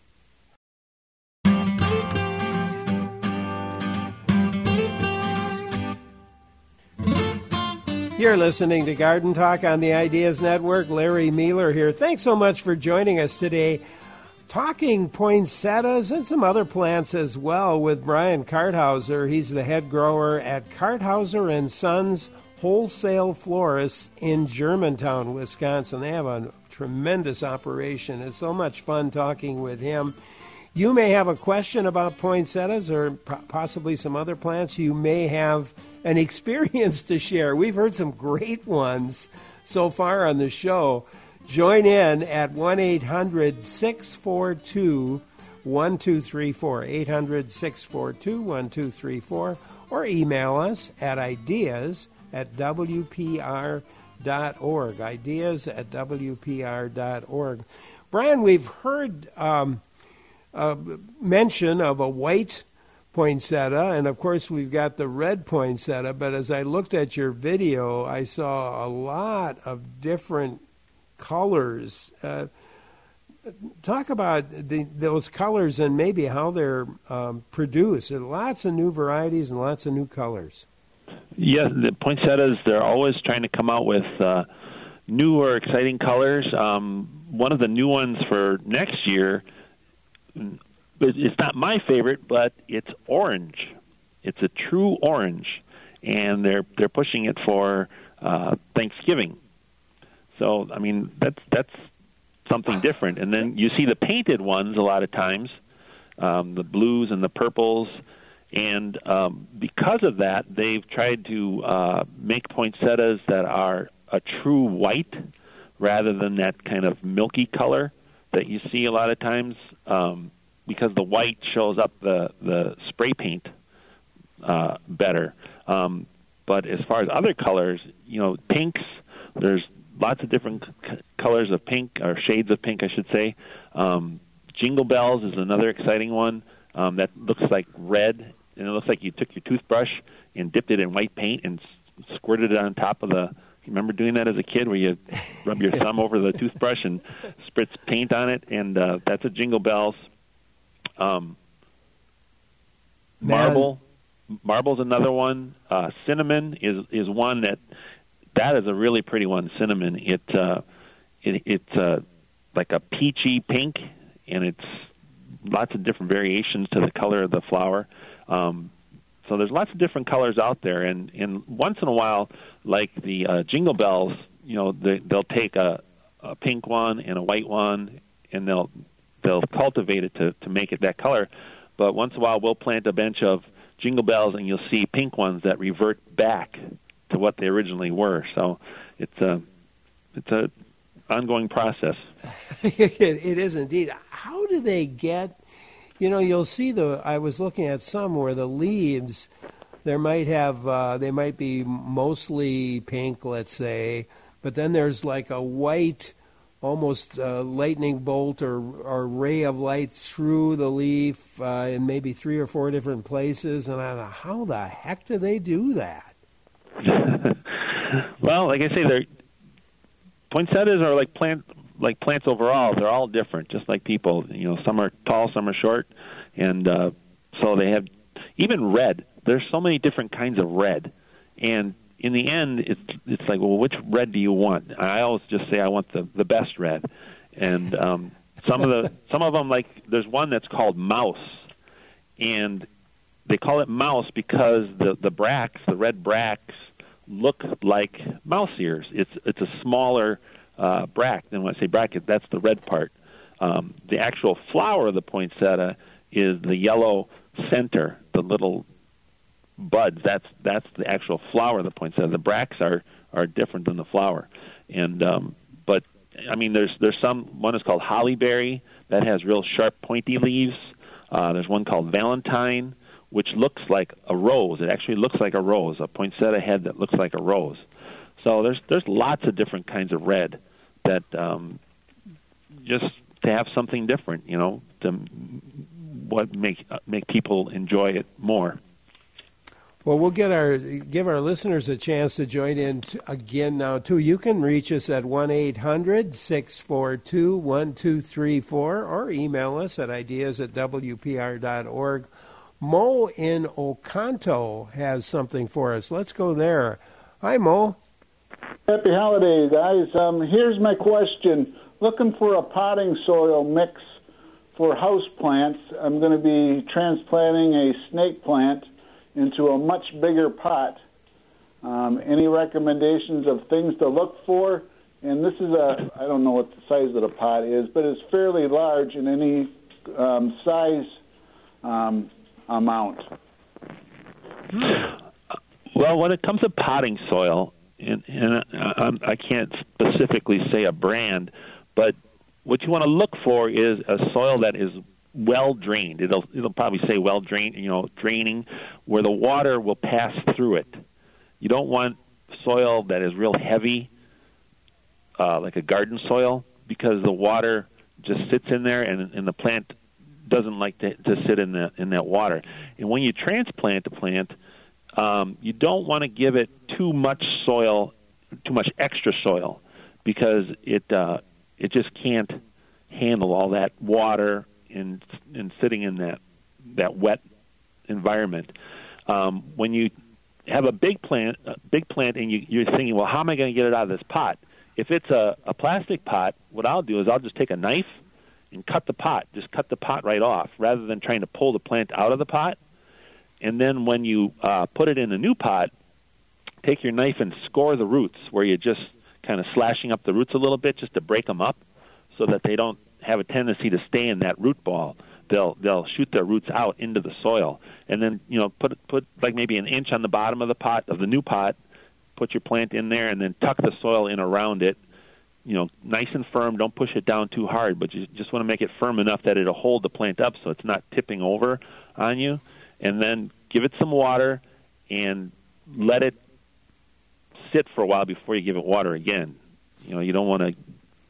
You're listening to Garden Talk on the Ideas Network. Larry Mealer here. Thanks so much for joining us today. Talking poinsettias and some other plants as well with Brian Karthauser. He's the head grower at Karthauser and Sons Wholesale Florists in Germantown, Wisconsin. They have a tremendous operation. It's so much fun talking with him. You may have a question about poinsettias or possibly some other plants. You may have an experience to share. We've heard some great ones so far on the show. Join in at one eight hundred, six four two, one two three four, eight hundred, six four two, one two three four, or email us at ideas at W P R dot org, ideas at W P R dot org. Brian, we've heard um, uh, mention of a white poinsettia, and of course we've got the red poinsettia, but as I looked at your video, I saw a lot of different colors. Uh, talk about the, those colors and maybe how they're um, produced. There are lots of new varieties and lots of new colors. Yeah, the poinsettias, they're always trying to come out with uh, new or exciting colors. Um, one of the new ones for next year, it's not my favorite, but it's orange. It's a true orange, and they're they're pushing it for uh, Thanksgiving. So, I mean, that's that's something different. And then you see the painted ones a lot of times, um, the blues and the purples. And um, because of that, they've tried to uh, make poinsettias that are a true white rather than that kind of milky color that you see a lot of times, um, because the white shows up the, the spray paint uh, better. Um, but as far as other colors, you know, pinks, there's lots of different c- colors of pink, or shades of pink, I should say. Um, Jingle Bells is another exciting one um, that looks like red, and it looks like you took your toothbrush and dipped it in white paint and s- squirted it on top of the... You remember doing that as a kid, where you rub your thumb over the toothbrush and spritz paint on it? And uh, that's a Jingle Bells. Um, marble, Marble's another one. Uh, cinnamon is is one that... That is a really pretty one, cinnamon. It, uh, it it's uh, like a peachy pink, and it's lots of different variations to the color of the flower. Um, so there's lots of different colors out there, and, and once in a while, like the uh, Jingle Bells, you know, they, they'll take a, a pink one and a white one, and they'll they'll cultivate it to, to make it that color. But once in a while, we'll plant a bench of Jingle Bells, and you'll see pink ones that revert back to what they originally were. So it's a it's a ongoing process. it, it is indeed. How do they get, you know, you'll see the, I was looking at some where the leaves, there might have, uh, they might be mostly pink, let's say, but then there's like a white, almost uh, lightning bolt or, or ray of light through the leaf uh, in maybe three or four different places. And I don't know, how the heck do they do that? Well, like I say, they're poinsettias are like plant like plants overall. They're all different, just like people. You know, some are tall, some are short, and uh, so they have even red. There's so many different kinds of red, and in the end, it's it's like, well, which red do you want? I always just say I want the the best red, and um, some of the some of them, like there's one that's called mouse, and they call it mouse because the the bracts, the red bracts, look like mouse ears. It's it's a smaller uh, bract, and when I say bracket, that's the red part. Um, the actual flower of the poinsettia is the yellow center, the little buds. That's that's the actual flower of the poinsettia. The bracts are, are different than the flower, and um, but I mean, there's there's some one is called hollyberry that has real sharp, pointy leaves. Uh, there's one called Valentine, which looks like a rose. It actually looks like a rose, a poinsettia head that looks like a rose. So there's there's lots of different kinds of red that um, just to have something different, you know, to what make uh, make people enjoy it more. Well, we'll get our give our listeners a chance to join in t- again now, too. You can reach us at one eight hundred six four two one two three four or email us at ideas at w p r dot org. Mo in Oconto has something for us. Let's go there. Hi, Mo. Happy holidays, guys. Um, here's my question. Looking for a potting soil mix for house plants. I'm going to be transplanting a snake plant into a much bigger pot. Um, any recommendations of things to look for? And this is a, I don't know what the size of the pot is, but it's fairly large in any um, size um, amount. Well, when it comes to potting soil, and, and I, I can't specifically say a brand, but what you want to look for is a soil that is well drained. It'll it'll probably say well drained, you know, draining, where the water will pass through it. You don't want soil that is real heavy, uh, like a garden soil, because the water just sits in there, and and the plant doesn't like to, to sit in that in that water. And when you transplant a plant, um, you don't want to give it too much soil, too much extra soil, because it uh, it just can't handle all that water and and sitting in that that wet environment. Um, when you have a big plant, a big plant, and you, you're thinking, well, how am I going to get it out of this pot? If it's a, a plastic pot, what I'll do is I'll just take a knife and cut the pot. Just cut the pot right off, rather than trying to pull the plant out of the pot. And then when you uh, put it in a new pot, take your knife and score the roots, where you're just kind of slashing up the roots a little bit just to break them up, so that they don't have a tendency to stay in that root ball. They'll they'll shoot their roots out into the soil, and then you know put put like maybe an inch on the bottom of the pot of the new pot. Put your plant in there, and then tuck the soil in around it. You know, nice and firm. Don't push it down too hard, but you just want to make it firm enough that it'll hold the plant up, so it's not tipping over on you. And then give it some water, and let it sit for a while before you give it water again. You know, you don't want to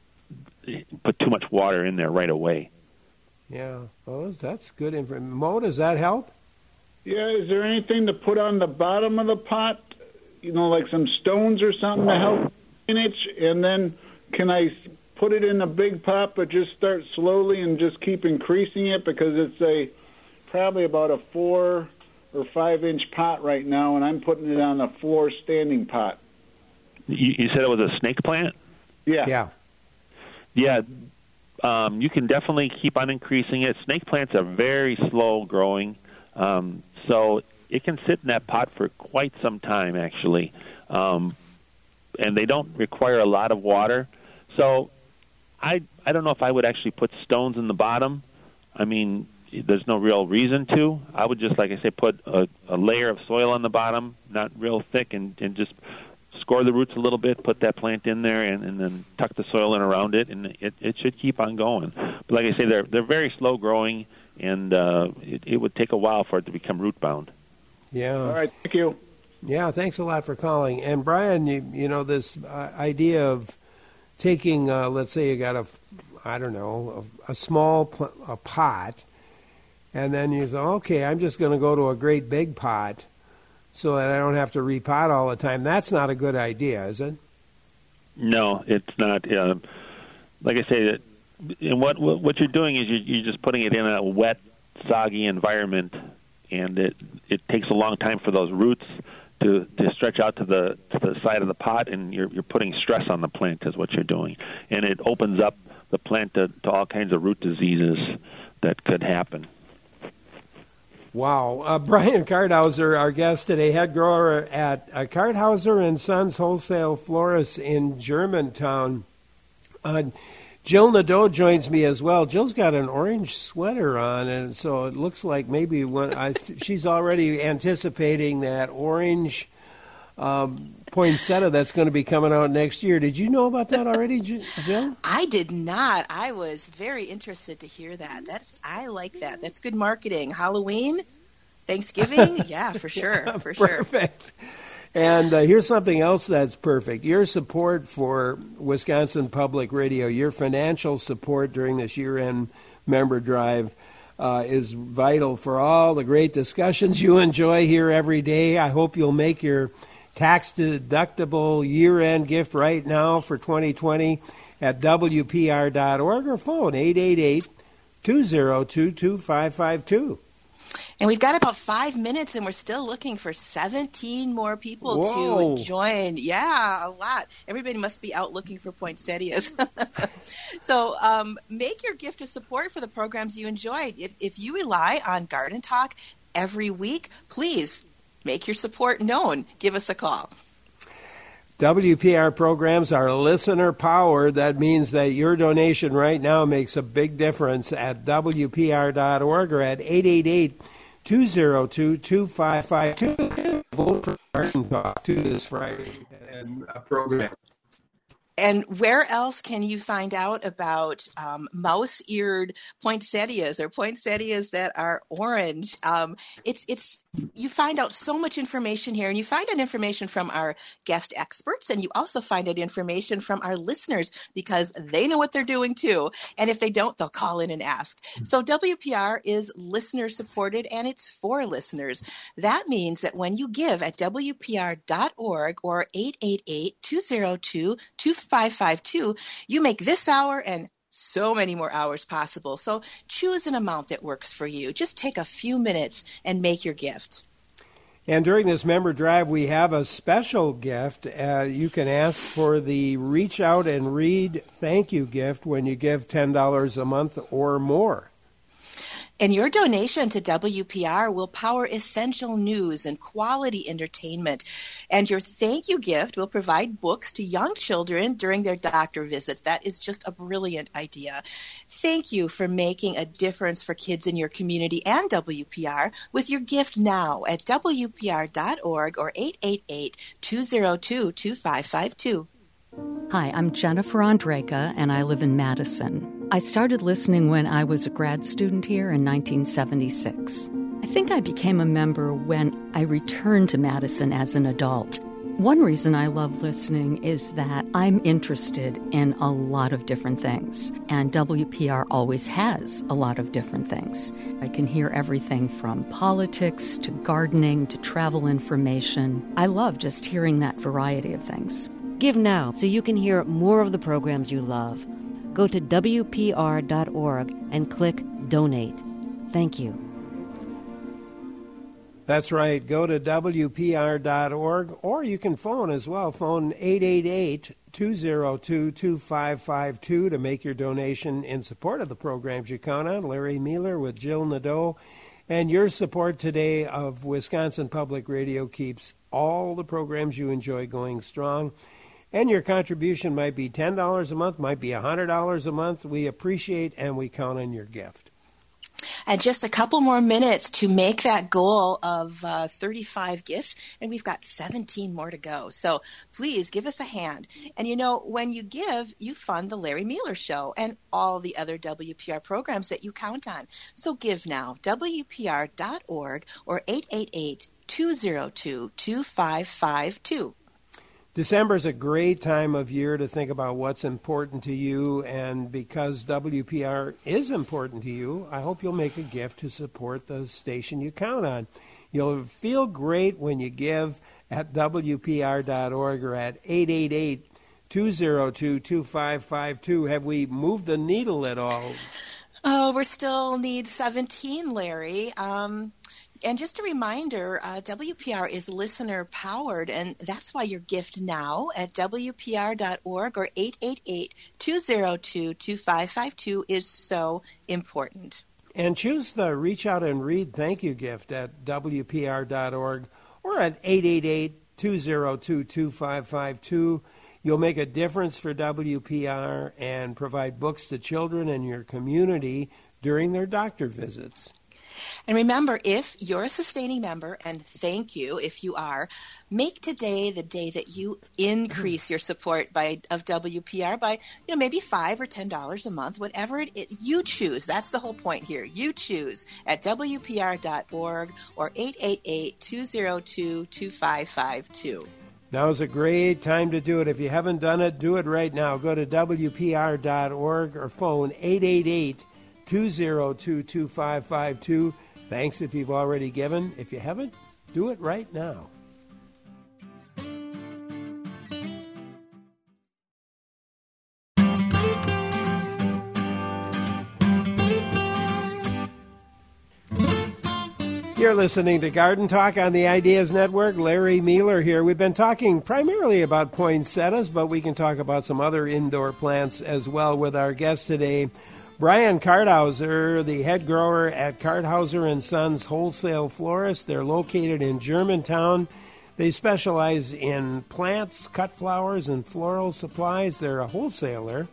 put too much water in there right away. Yeah, well, that's good information. Mo, does that help? Yeah, is there anything to put on the bottom of the pot? You know, like some stones or something to help drainage? And then can I put it in a big pot, but just start slowly and just keep increasing it? Because it's a probably about a four or five inch pot right now, and I'm putting it on a floor standing pot. You, you said it was a snake plant? Yeah. Yeah. Yeah, um, you can definitely keep on increasing it. Snake plants are very slow growing, um, so it can sit in that pot for quite some time, actually. Um, and they don't require a lot of water. So I I don't know if I would actually put stones in the bottom. I mean, there's no real reason to. I would just, like I say, put a, a layer of soil on the bottom, not real thick, and, and just score the roots a little bit, put that plant in there, and, and then tuck the soil in around it, and it, it should keep on going. But like I say, they're they're very slow growing, and uh, it, it would take a while for it to become root bound. Yeah. All right. Thank you. Yeah. Thanks a lot for calling. And Brian, you, you know this uh, idea of taking, uh, let's say you got a, I don't know, a, a small pl- a pot, and then you say, okay, I'm just going to go to a great big pot, so that I don't have to repot all the time. That's not a good idea, is it? No, it's not. Uh, like I say, and what what you're doing is you're, you're just putting it in a wet, soggy environment, and it it takes a long time for those roots to, to stretch out to the to the side of the pot, and you're you're putting stress on the plant is what you're doing, and it opens up the plant to, to all kinds of root diseases that could happen. Wow. Uh, Brian Karthauser, our guest today, head grower at uh, Karthauser and Sons Wholesale Florists in Germantown. Uh, Jill Nadeau joins me as well. Jill's got an orange sweater on, and so it looks like maybe when I th- she's already anticipating that orange um, poinsettia that's going to be coming out next year. Did you know about that already, Jill? I did not. I was very interested to hear that. That's I like that. That's good marketing. Halloween, Thanksgiving, yeah, for sure, yeah, for sure. Perfect. And uh, here's something else that's perfect. Your support for Wisconsin Public Radio, your financial support during this year-end member drive uh, is vital for all the great discussions you enjoy here every day. I hope you'll make your tax-deductible year-end gift right now for twenty twenty at W P R dot org or phone eight eight eight, two zero two, two five five two. And we've got about five minutes, and we're still looking for seventeen more people Whoa. to join. Yeah, a lot. Everybody must be out looking for poinsettias. So um, make your gift of support for the programs you enjoy. If, if you rely on Garden Talk every week, please make your support known. Give us a call. W P R programs are listener powered. That means that your donation right now makes a big difference at W P R dot org or at eight eight eight, two zero two, two five five two. Vote for Garden Talk to this Friday and a program. And where else can you find out about um, mouse-eared poinsettias or poinsettias that are orange? Um, it's it's you find out so much information here, and you find out information from our guest experts, and you also find out information from our listeners because they know what they're doing too. And if they don't, they'll call in and ask. So W P R is listener-supported, and it's for listeners. That means that when you give at W P R dot org or eight eight eight, two zero two, two five five two, you make this hour and so many more hours possible. So choose an amount that works for you. Just take a few minutes and make your gift. And during this member drive, we have a special gift. Uh, you can ask for the Reach Out and Read thank you gift when you give ten dollars a month or more. And your donation to W P R will power essential news and quality entertainment. And your thank you gift will provide books to young children during their doctor visits. That is just a brilliant idea. Thank you for making a difference for kids in your community and W P R with your gift now at W P R dot org or eight eight eight, two zero two, two five five two. Hi, I'm Jennifer Andreka, and I live in Madison. I started listening when I was a grad student here in nineteen seventy-six. I think I became a member when I returned to Madison as an adult. One reason I love listening is that I'm interested in a lot of different things, and W P R always has a lot of different things. I can hear everything from politics to gardening to travel information. I love just hearing that variety of things. Give now so you can hear more of the programs you love. Go to W P R dot org and click Donate. Thank you. That's right. Go to W P R dot org, or you can phone as well. Phone eight eight eight, two zero two, two five five two to make your donation in support of the programs you count on. Larry Mueller with Jill Nadeau. And your support today of Wisconsin Public Radio keeps all the programs you enjoy going strong. And your contribution might be ten dollars a month, might be one hundred dollars a month. We appreciate and we count on your gift. And just a couple more minutes to make that goal of uh, thirty-five gifts, and we've got seventeen more to go. So please give us a hand. And you know, when you give, you fund the Larry Mueller Show and all the other W P R programs that you count on. So give now, W P R dot org or eight eight eight, two zero two, two five five two. December is a great time of year to think about what's important to you, and because W P R is important to you, I hope you'll make a gift to support the station you count on. You'll feel great when you give at W P R dot org or at eight eight eight, two zero two, two five five two. Have we moved the needle at all? Oh, we still need seventeen, Larry. Um, and just a reminder, uh, W P R is listener-powered, and that's why your gift now at W P R dot org or eight eight eight, two zero two, two five five two is so important. And choose the Reach Out and Read thank you gift at W P R dot org or at eight eight eight, two zero two, two five five two. You'll make a difference for W P R and provide books to children in your community during their doctor visits. And remember, if you're a sustaining member, and thank you if you are, make today the day that you increase your support by of W P R by, you know, maybe five or ten dollars a month, whatever it, it you choose. That's the whole point here. You choose at W P R dot org or eight eight eight, two zero two, two five five two. Now is a great time to do it. If you haven't done it, do it right now. Go to W P R dot org or phone eight eight eight, two zero two, two five five two. Thanks if you've already given. If you haven't, do it right now. You're listening to Garden Talk on the Ideas Network. Larry Mueller here. We've been talking primarily about poinsettias, but we can talk about some other indoor plants as well with our guest today, Brian Karthauser, the head grower at Karthauser and Sons Wholesale Florist. They're located in Germantown. They specialize in plants, cut flowers, and floral supplies. They're a wholesaler.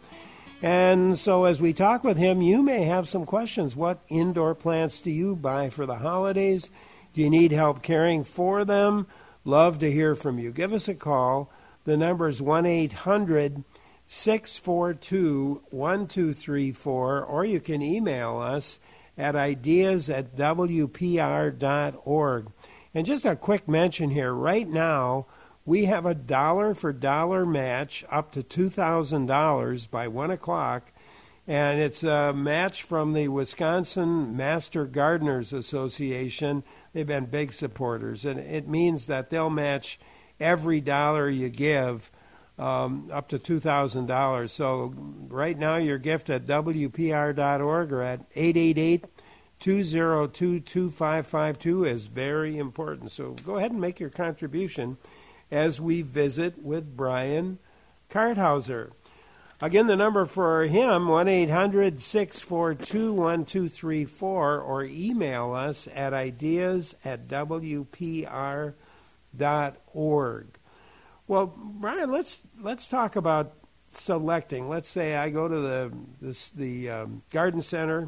And so as we talk with him, you may have some questions. What indoor plants do you buy for the holidays? Do you need help caring for them? Love to hear from you. Give us a call. The number is one eight hundred, six four two, one two three four, or you can email us at ideas at W P R dot org. And just a quick mention here. Right now, we have a dollar for dollar match up to two thousand dollars by one o'clock, and it's a match from the Wisconsin Master Gardeners Association. They've been big supporters, and it means that they'll match every dollar you give um, up to two thousand dollars. So right now your gift at W P R dot org or at eight eight eight, two zero two, two five five two is very important. So go ahead and make your contribution as we visit with Brian Karthauser. Again, the number for him, one eight hundred, six four two, one two three four, or email us at ideas at W P R dot org. Well, Brian, let's let's talk about selecting. Let's say I go to the this, the um, garden center,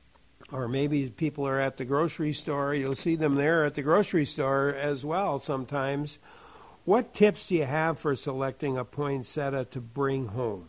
or maybe people are at the grocery store. You'll see them there at the grocery store as well sometimes. What tips do you have for selecting a poinsettia to bring home?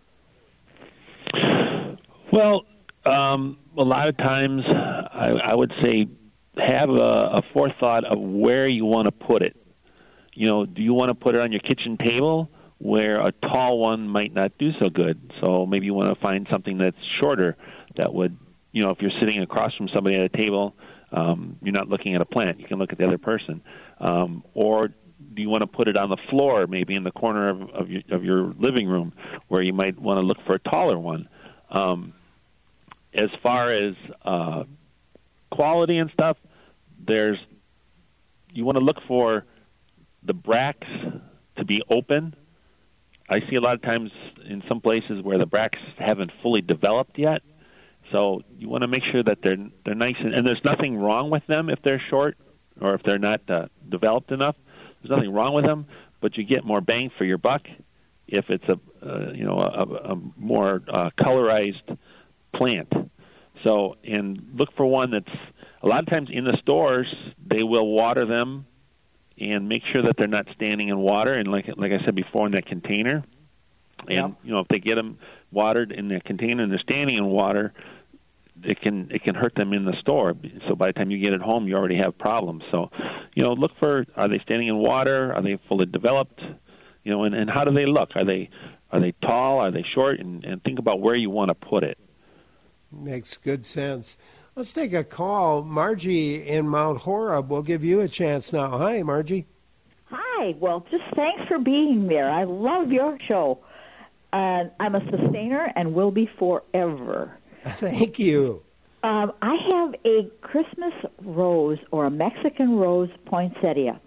Well, um, a lot of times I, I would say have a, a forethought of where you want to put it. You know, do you want to put it on your kitchen table where a tall one might not do so good? So maybe you want to find something that's shorter that would, you know, if you're sitting across from somebody at a table, um, you're not looking at a plant. You can look at the other person. Um, or do you want to put it on the floor, maybe in the corner of, of, your, of your living room, where you might want to look for a taller one? Um, as far as uh, quality and stuff, there's you want to look for the bracts to be open. I see a lot of times in some places where the bracts haven't fully developed yet, so you want to make sure that they're they're nice, and, and there's nothing wrong with them if they're short or if they're not uh, developed enough. There's nothing wrong with them, but you get more bang for your buck if it's a uh, you know a, a more uh, colorized plant. So, and look for one that's, a lot of times in the stores, they will water them and make sure that they're not standing in water. And like like I said before, in that container. And, Yep. you know, if they get them watered in that container and they're standing in water, it can it can hurt them in the store. So by the time you get it home, you already have problems. So, you know, look for, are they standing in water? Are they fully developed? You know, and, and how do they look? Are they are they tall? Are they short? And, and think about where you want to put it. Makes good sense. Let's take a call. Margie in Mount Horeb. We'll give you a chance now. Hi, Margie. Hi. Well, just thanks for being there. I love your show. Uh, I'm a sustainer and will be forever. Thank you. Um, I have a Christmas rose or a Mexican rose poinsettia,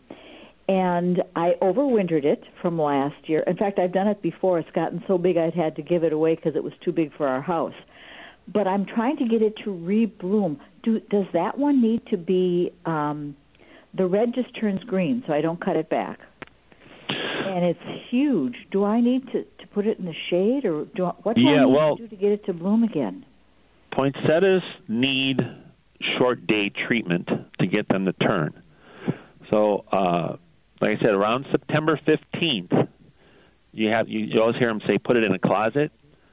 and I overwintered it from last year. In fact, I've done it before. It's gotten so big I'd had to give it away because it was too big for our house. But I'm trying to get it to rebloom. Do, does that one need to be, um, the red just turns green, so I don't cut it back. And it's huge. Do I need to, to put it in the shade, or do I, what do Yeah, I need well- to do to get it to bloom again? Poinsettias need short day treatment to get them to turn. So, uh, like I said, around September fifteenth, you have you, you always hear them say, put it in a closet.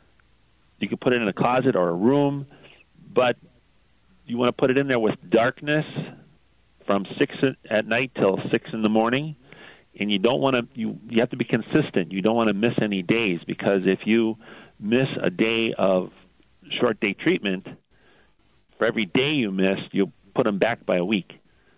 You can put it in a closet or a room, but you want to put it in there with darkness from six at night till six in the morning. And you don't want to, you, you have to be consistent. You don't want to miss any days, because if you miss a day of short day treatment, for every day you missed, you'll put them back by a week.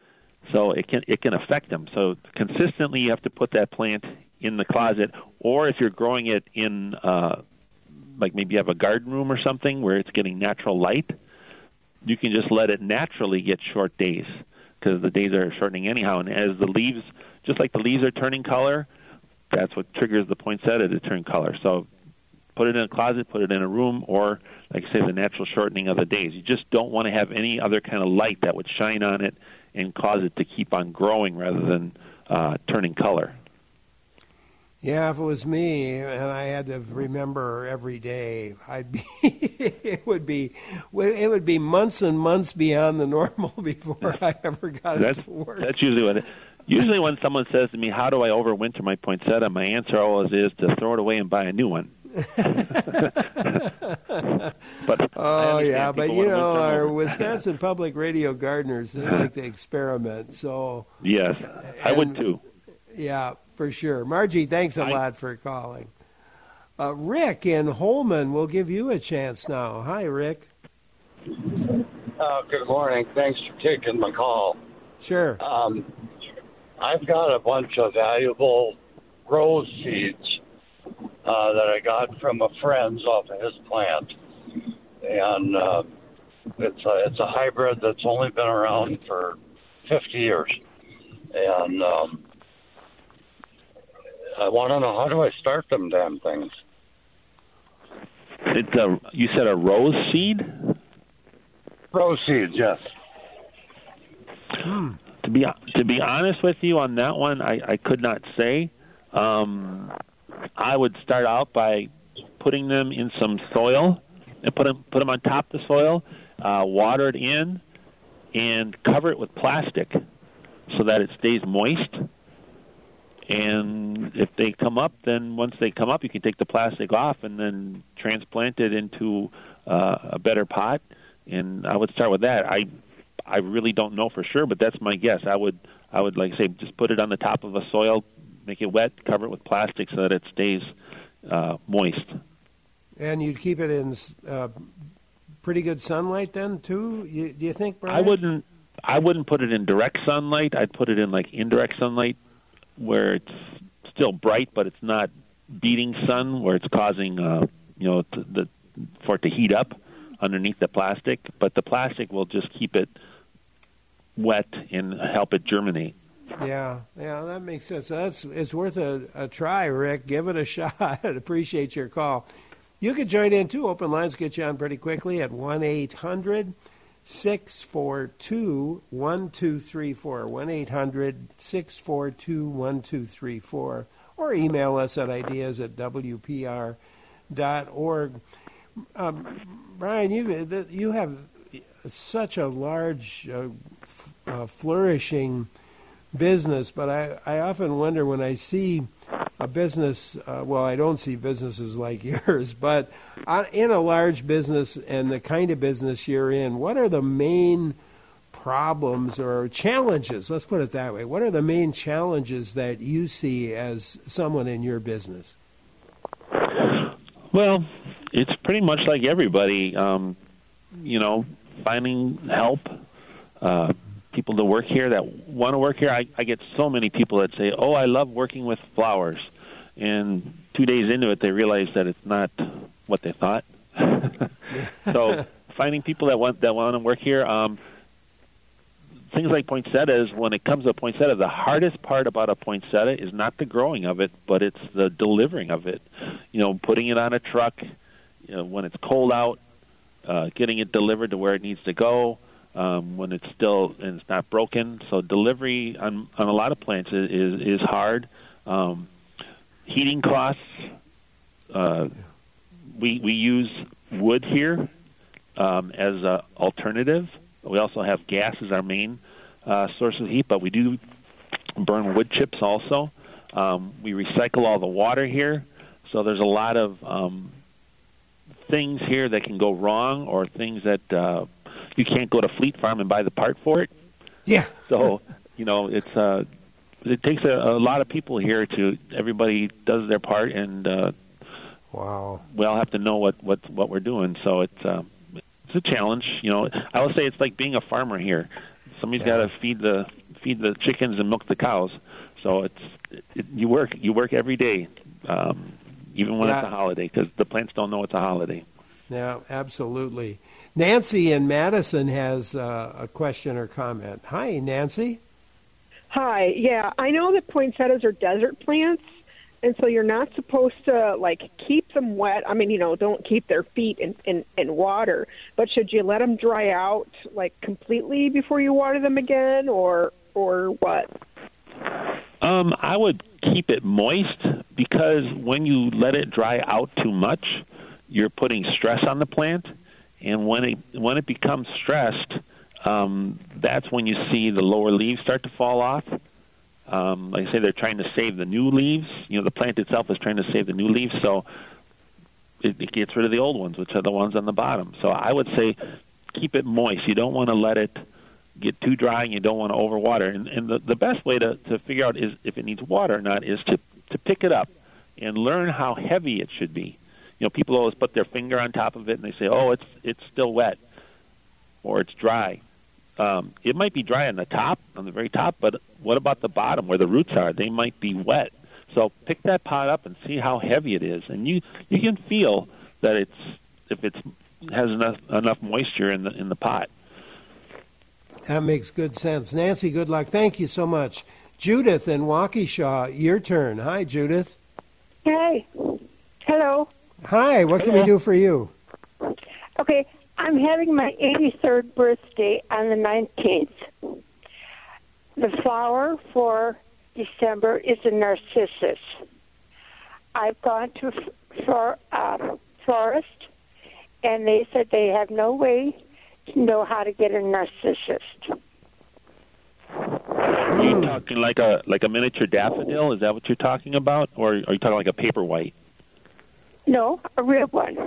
So it can it can affect them. So consistently you have to put that plant in the closet, or if you're growing it in, uh, like maybe you have a garden room or something where it's getting natural light, you can just let it naturally get short days, because the days are shortening anyhow. And as the leaves, just like the leaves are turning color, that's what triggers the poinsettia to turn color. So put it in a closet, put it in a room, or, like I say, the natural shortening of the days. You just don't want to have any other kind of light that would shine on it and cause it to keep on growing rather than uh, turning color. Yeah, if it was me and I had to remember every day, I'd be it would be it would be months and months beyond the normal before I ever got That's it to work. that's usually what. It, usually, when someone says to me, "How do I overwinter my poinsettia?" my answer always is to throw it away and buy a new one. but oh yeah, but you know, our over. Wisconsin Public Radio gardeners, they like to experiment. So yes, I would too. Yeah, for sure. Margie, thanks a I, lot for calling. Uh, Rick in Holman, we'll give you a chance now. Hi, Rick. Uh, good morning. Thanks for taking my call. Sure. Um, I've got a bunch of valuable rose seeds uh, that I got from a friend's off of his plant, and uh, it's a, it's a hybrid that's only been around for fifty years, and um, I want to know, how do I start them damn things? It's a, you said a rose seed? Rose seeds, yes. Hmm. To be to be honest with you on that one, I, I could not say. Um, I would start out by putting them in some soil and put them put them on top of the soil, uh, water it in, and cover it with plastic so that it stays moist. And if they come up, then once they come up, you can take the plastic off and then transplant it into uh, a better pot. And I would start with that. I I really don't know for sure, but that's my guess. I would I would like say just put it on the top of a soil, make it wet, cover it with plastic so that it stays uh, moist. And you'd keep it in uh, pretty good sunlight then too. You, do you think, Brian? I wouldn't I wouldn't put it in direct sunlight. I'd put it in like indirect sunlight, where it's still bright, but it's not beating sun, where it's causing, uh, you know, to, the, for it to heat up underneath the plastic. But the plastic will just keep it wet and help it germinate. Yeah, yeah, that makes sense. That's it's worth a, a try, Rick. Give it a shot. I'd appreciate your call. You could join in too. Open lines get you on pretty quickly at one eight hundred six four two one two three four, one eight hundred six four two one two three four, or email us at ideas at w p r dot org. Um, Brian, you you have such a large, uh, f- uh, flourishing business, but I, I often wonder when I see a business, uh, well, I don't see businesses like yours, but uh, in a large business and the kind of business you're in, what are the main problems or challenges, let's put it that way, what are the main challenges that you see as someone in your business? Well, it's pretty much like everybody, um, you know, finding help, uh, people to work here that want to work here. I, I get so many people that say, oh, I love working with flowers. And two days into it, they realize that it's not what they thought. So finding people that want that want to work here, um, things like poinsettias, when it comes to poinsettia, the hardest part about a poinsettia is not the growing of it, but it's the delivering of it. You know, putting it on a truck, you know, when it's cold out, uh, getting it delivered to where it needs to go, um, when it's still and it's not broken. So delivery on, on a lot of plants is, is, is hard. Um, heating costs, uh, we, we use wood here um, as an alternative. We also have gas as our main uh, source of heat, but we do burn wood chips also. Um, we recycle all the water here, so there's a lot of um, things here that can go wrong, or things that uh, you can't go to Fleet Farm and buy the part for it. Yeah. So, you know, it's uh, it takes a, a lot of people here to, everybody does their part, and uh, wow, we all have to know what, what, what we're doing, so it's... Uh, It's a challenge, you know. I will say it's like being a farmer here. Somebody's Yeah. got to feed the feed the chickens and milk the cows. So it's it, you work you work every day, um, even when Yeah. it's a holiday, because the plants don't know it's a holiday. Yeah, absolutely. Nancy in Madison has uh, a question or comment. Hi, Nancy. Hi. Yeah, I know that poinsettias are desert plants, and so you're not supposed to, like, keep them wet. I mean, you know, don't keep their feet in, in, in water. But should you let them dry out, like, completely before you water them again, or or what? Um, I would keep it moist, because when you let it dry out too much, you're putting stress on the plant. And when it when it becomes stressed, um, that's when you see the lower leaves start to fall off. Um, like I say, they're trying to save the new leaves. You know, the plant itself is trying to save the new leaves, so it, it gets rid of the old ones, which are the ones on the bottom. So I would say keep it moist. You don't want to let it get too dry, and you don't want to overwater. And, and the, the best way to, to figure out is if it needs water or not is to, to pick it up and learn how heavy it should be. You know, people always put their finger on top of it, and they say, oh, it's it's still wet, or it's dry. Um, it might be dry on the top, on the very top, but what about the bottom where the roots are? They might be wet. So pick that pot up and see how heavy it is, and you you can feel that it's if it's has enough enough moisture in the in the pot. That makes good sense. Nancy, good luck. Thank you so much. Judith in Waukesha, your turn. Hi, Judith. Hey. Hello. Hi, what can we do for you? Okay, I'm having my eighty-third birthday on the nineteenth. The flower for December is a narcissus. I've gone to for uh, florist, and they said they have no way to know how to get a narcissus. Are you talking like a like a miniature daffodil? Is that what you're talking about, or are you talking like a paper white? No, a real one.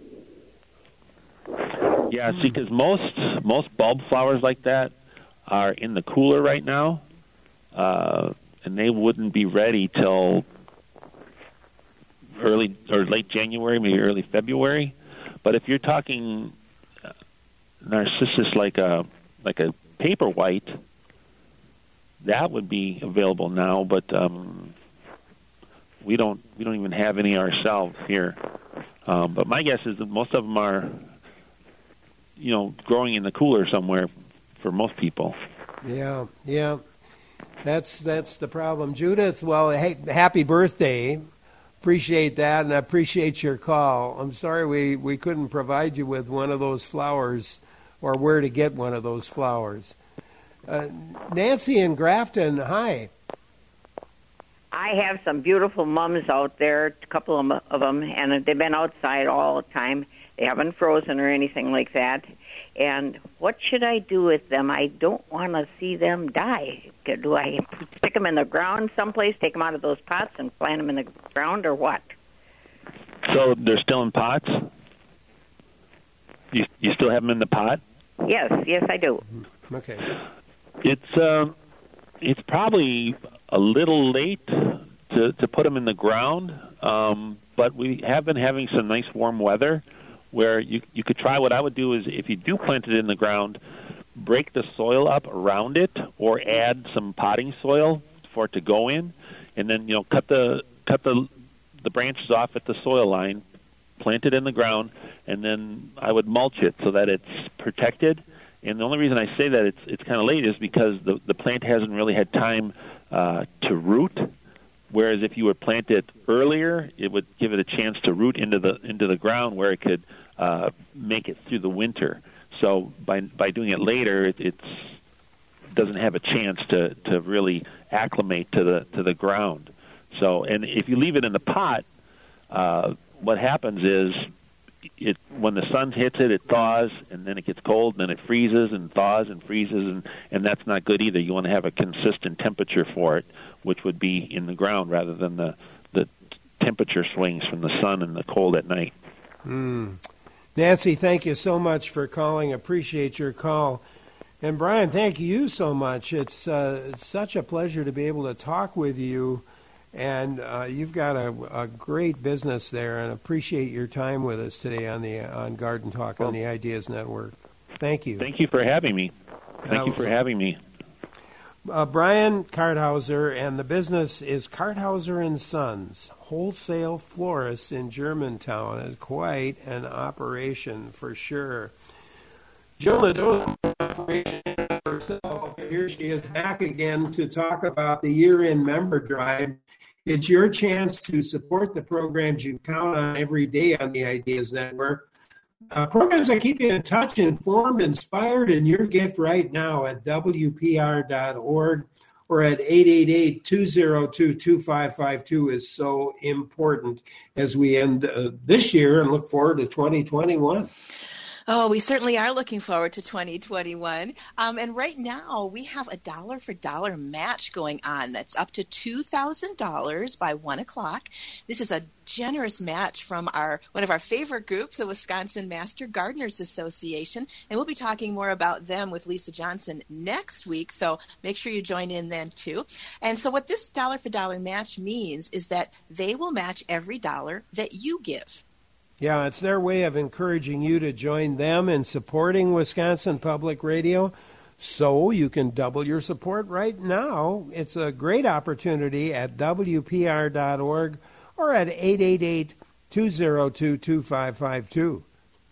Yeah, see, because most most bulb flowers like that are in the cooler right now, uh, and they wouldn't be ready till early or late January, maybe early February. But if you're talking uh, narcissus like a like a paper white, that would be available now. But um, we don't we don't even have any ourselves here. Um, but my guess is that most of them are, you know, growing in the cooler somewhere for most people. Yeah, yeah. That's that's the problem. Judith, well, hey, happy birthday. Appreciate that, and I appreciate your call. I'm sorry we, we couldn't provide you with one of those flowers or where to get one of those flowers. Uh, Nancy in Grafton, hi. I have some beautiful mums out there, a couple of them, and they've been outside all the time. They haven't frozen or anything like that. And what should I do with them? I don't want to see them die. Do I stick them in the ground someplace, take them out of those pots and plant them in the ground, or what? So they're still in pots? You you still have them in the pot? Yes, yes, I do. Okay. It's uh, it's probably a little late to to put them in the ground, um, but we have been having some nice warm weather where you you could try. What I would do is, if you do plant it in the ground, break the soil up around it, or add some potting soil for it to go in, and then you know cut the cut the the branches off at the soil line, plant it in the ground, and then I would mulch it so that it's protected. And the only reason I say that it's it's kind of late is because the the plant hasn't really had time uh, to root. Whereas if you would plant it earlier, it would give it a chance to root into the into the ground where it could uh, make it through the winter. So by by doing it later, it it's, doesn't have a chance to, to really acclimate to the to the ground. So, and if you leave it in the pot, uh, what happens is it when the sun hits it, it thaws, and then it gets cold, and then it freezes and thaws and freezes, and, and that's not good either. You want to have a consistent temperature for it, which would be in the ground rather than the, the temperature swings from the sun and the cold at night. Mm. Nancy, thank you so much for calling. Appreciate your call. And Brian, thank you so much. It's, uh, it's such a pleasure to be able to talk with you. And uh, you've got a, a great business there, and appreciate your time with us today on the on Garden Talk well, on the Ideas Network. Thank you. Thank you for having me. Thank you for having me. Uh, Brian Karthauser, and the business is Karthauser and Sons, wholesale florists in Germantown. It's quite an operation for sure. Jill Nadeau, herself, here she is back again to talk about the year-end member drive. It's your chance to support the programs you count on every day on the Ideas Network. Uh, programs that keep you in touch, informed, inspired, and your gift right now at W P R dot org or at eight eight eight, two oh two, two five five two is so important as we end uh, this year and look forward to twenty twenty-one. Oh, we certainly are looking forward to twenty twenty-one. Um, and right now, we have a dollar for dollar match going on. That's up to two thousand dollars by one o'clock. This is a generous match from our one of our favorite groups, the Wisconsin Master Gardeners Association. And we'll be talking more about them with Lisa Johnson next week. So make sure you join in then, too. And so what this dollar for dollar match means is that they will match every dollar that you give. Yeah, it's their way of encouraging you to join them in supporting Wisconsin Public Radio, so you can double your support right now. It's a great opportunity at W P R dot org or at eight eight eight, two oh two, two five five two.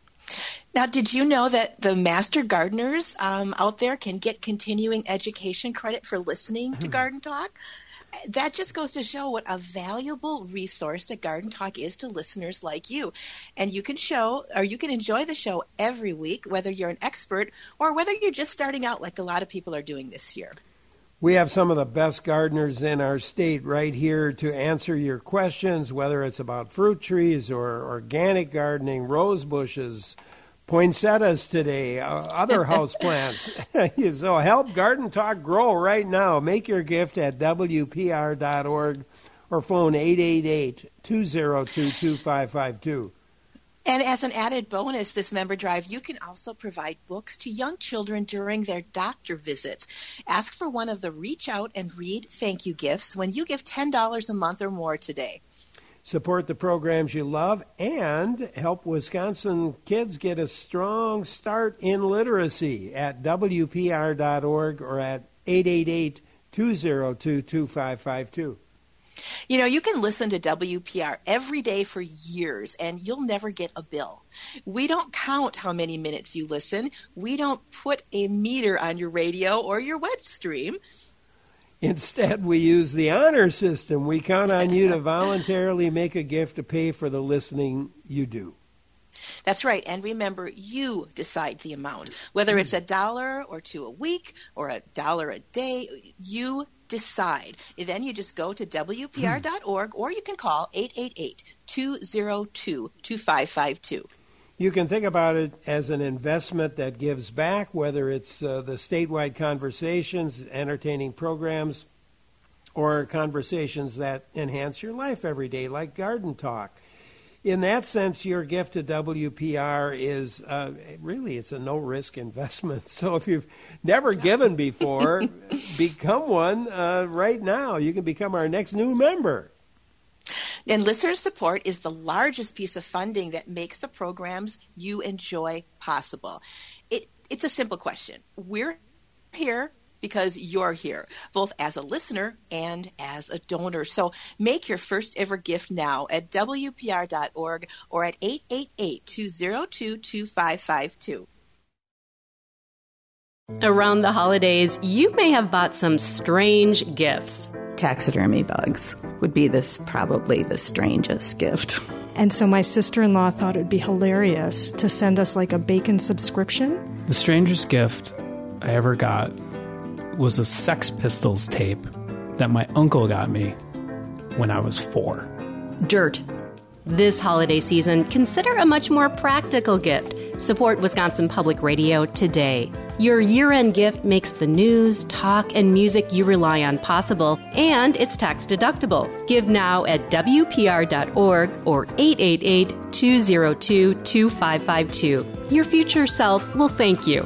Now, did you know that the Master Gardeners um, out there can get continuing education credit for listening to Garden Talk? That just goes to show what a valuable resource that Garden Talk is to listeners like you. And you can show, or you can enjoy the show every week, whether you're an expert or whether you're just starting out like a lot of people are doing this year. We have some of the best gardeners in our state right here to answer your questions, whether it's about fruit trees or organic gardening, rose bushes, poinsettias today, uh, other house plants. So help Garden Talk grow right now. Make your gift at W P R dot org or phone eight eight eight, two oh two, two five five two. And as an added bonus, this member drive, you can also provide books to young children during their doctor visits. Ask for one of the Reach Out and Read Thank You gifts when you give ten dollars a month or more today. Support the programs you love and help Wisconsin kids get a strong start in literacy at W P R dot org or at eight eight eight, two oh two, two five five two. You know, you can listen to W P R every day for years, and you'll never get a bill. We don't count how many minutes you listen. We don't put a meter on your radio or your web stream. Instead, we use the honor system. We count on you to voluntarily make a gift to pay for the listening you do. That's right. And remember, you decide the amount. Whether it's a dollar or two a week or a dollar a day, you decide. Then you just go to W P R dot org or you can call eight eight eight, two oh two, two five five two. You can think about it as an investment that gives back, whether it's uh, the statewide conversations, entertaining programs, or conversations that enhance your life every day, like Garden Talk. In that sense, your gift to W P R is uh, really, it's a no-risk investment. So if you've never given before, become one uh, right now. You can become our next new member. And listener support is the largest piece of funding that makes the programs you enjoy possible. It, it's a simple question. We're here because you're here, both as a listener and as a donor. So make your first ever gift now at W P R dot org or at eight eight eight, two zero two, two five five two. Around the holidays, you may have bought some strange gifts. Taxidermy bugs would be this probably the strangest gift. And so my sister-in-law thought it would be hilarious to send us like a bacon subscription. The strangest gift I ever got was a Sex Pistols tape that my uncle got me when I was four. Dirt. This holiday season, consider a much more practical gift. Support Wisconsin Public Radio today. Your year-end gift makes the news, talk, and music you rely on possible, and it's tax deductible. Give now at W P R dot org or eight eight eight, two zero two, two five five two. Your future self will thank you.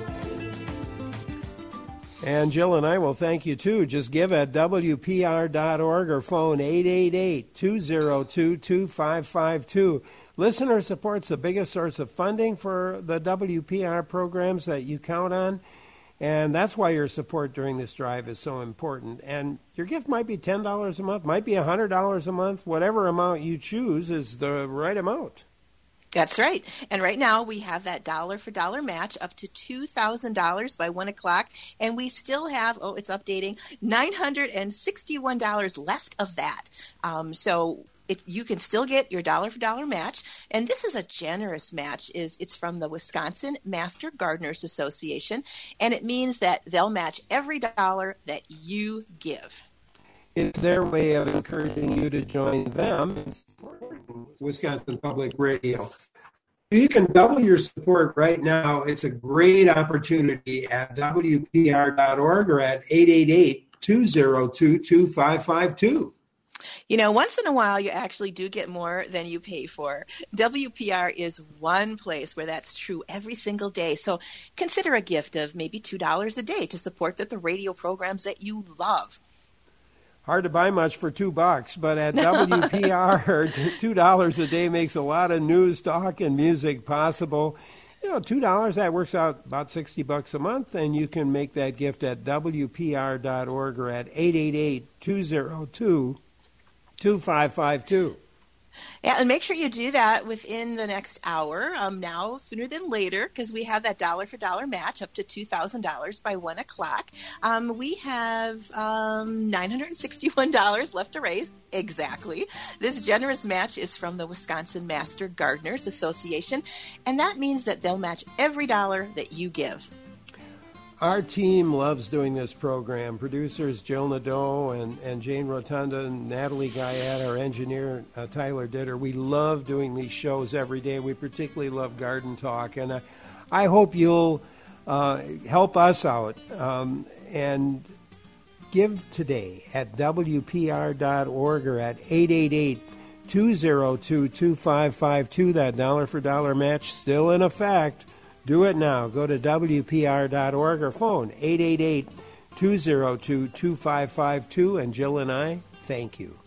And Jill and I will thank you, too. Just give at W P R dot org or phone eight eight eight, two zero two, two five five two. Listener support's the biggest source of funding for the W P R programs that you count on, and that's why your support during this drive is so important. And your gift might be ten dollars a month, might be one hundred dollars a month. Whatever amount you choose is the right amount. That's right. And right now we have that dollar for dollar match up to two thousand dollars by one o'clock. And we still have, oh, it's updating, nine hundred sixty-one dollars left of that. Um, so it, you can still get your dollar for dollar match. And this is a generous match. Is It's from the Wisconsin Master Gardeners Association. And it means that they'll match every dollar that you give. It's their way of encouraging you to join them in supporting Wisconsin Public Radio. You can double your support right now. It's a great opportunity at W P R dot org or at eight eight eight, two zero two, two five five two. You know, once in a while, you actually do get more than you pay for. W P R is one place where that's true every single day. So consider a gift of maybe two dollars a day to support the, the radio programs that you love. Hard to buy much for two bucks, but at W P R, two dollars a day makes a lot of news, talk, and music possible. You know, two dollars, that works out about sixty bucks a month, and you can make that gift at W P R dot org or at eight eight eight, two zero two, two five five two. Yeah, and make sure you do that within the next hour, um, now sooner than later, because we have that dollar for dollar match up to two thousand dollars by one o'clock. Um, we have um, nine hundred sixty-one dollars left to raise. Exactly. This generous match is from the Wisconsin Master Gardeners Association, and that means that they'll match every dollar that you give. Our team loves doing this program. Producers Jill Nadeau and, and Jane Rotunda and Natalie Guyette, our engineer uh, Tyler Ditter. We love doing these shows every day. We particularly love Garden Talk. And uh, I hope you'll uh, help us out um, and give today at W P R dot org or at eight eight eight, two zero two, two five five two. That dollar for dollar match still in effect. Do it now. Go to W P R dot org or phone eight eight eight, two zero two, two five five two. And Jill and I thank you.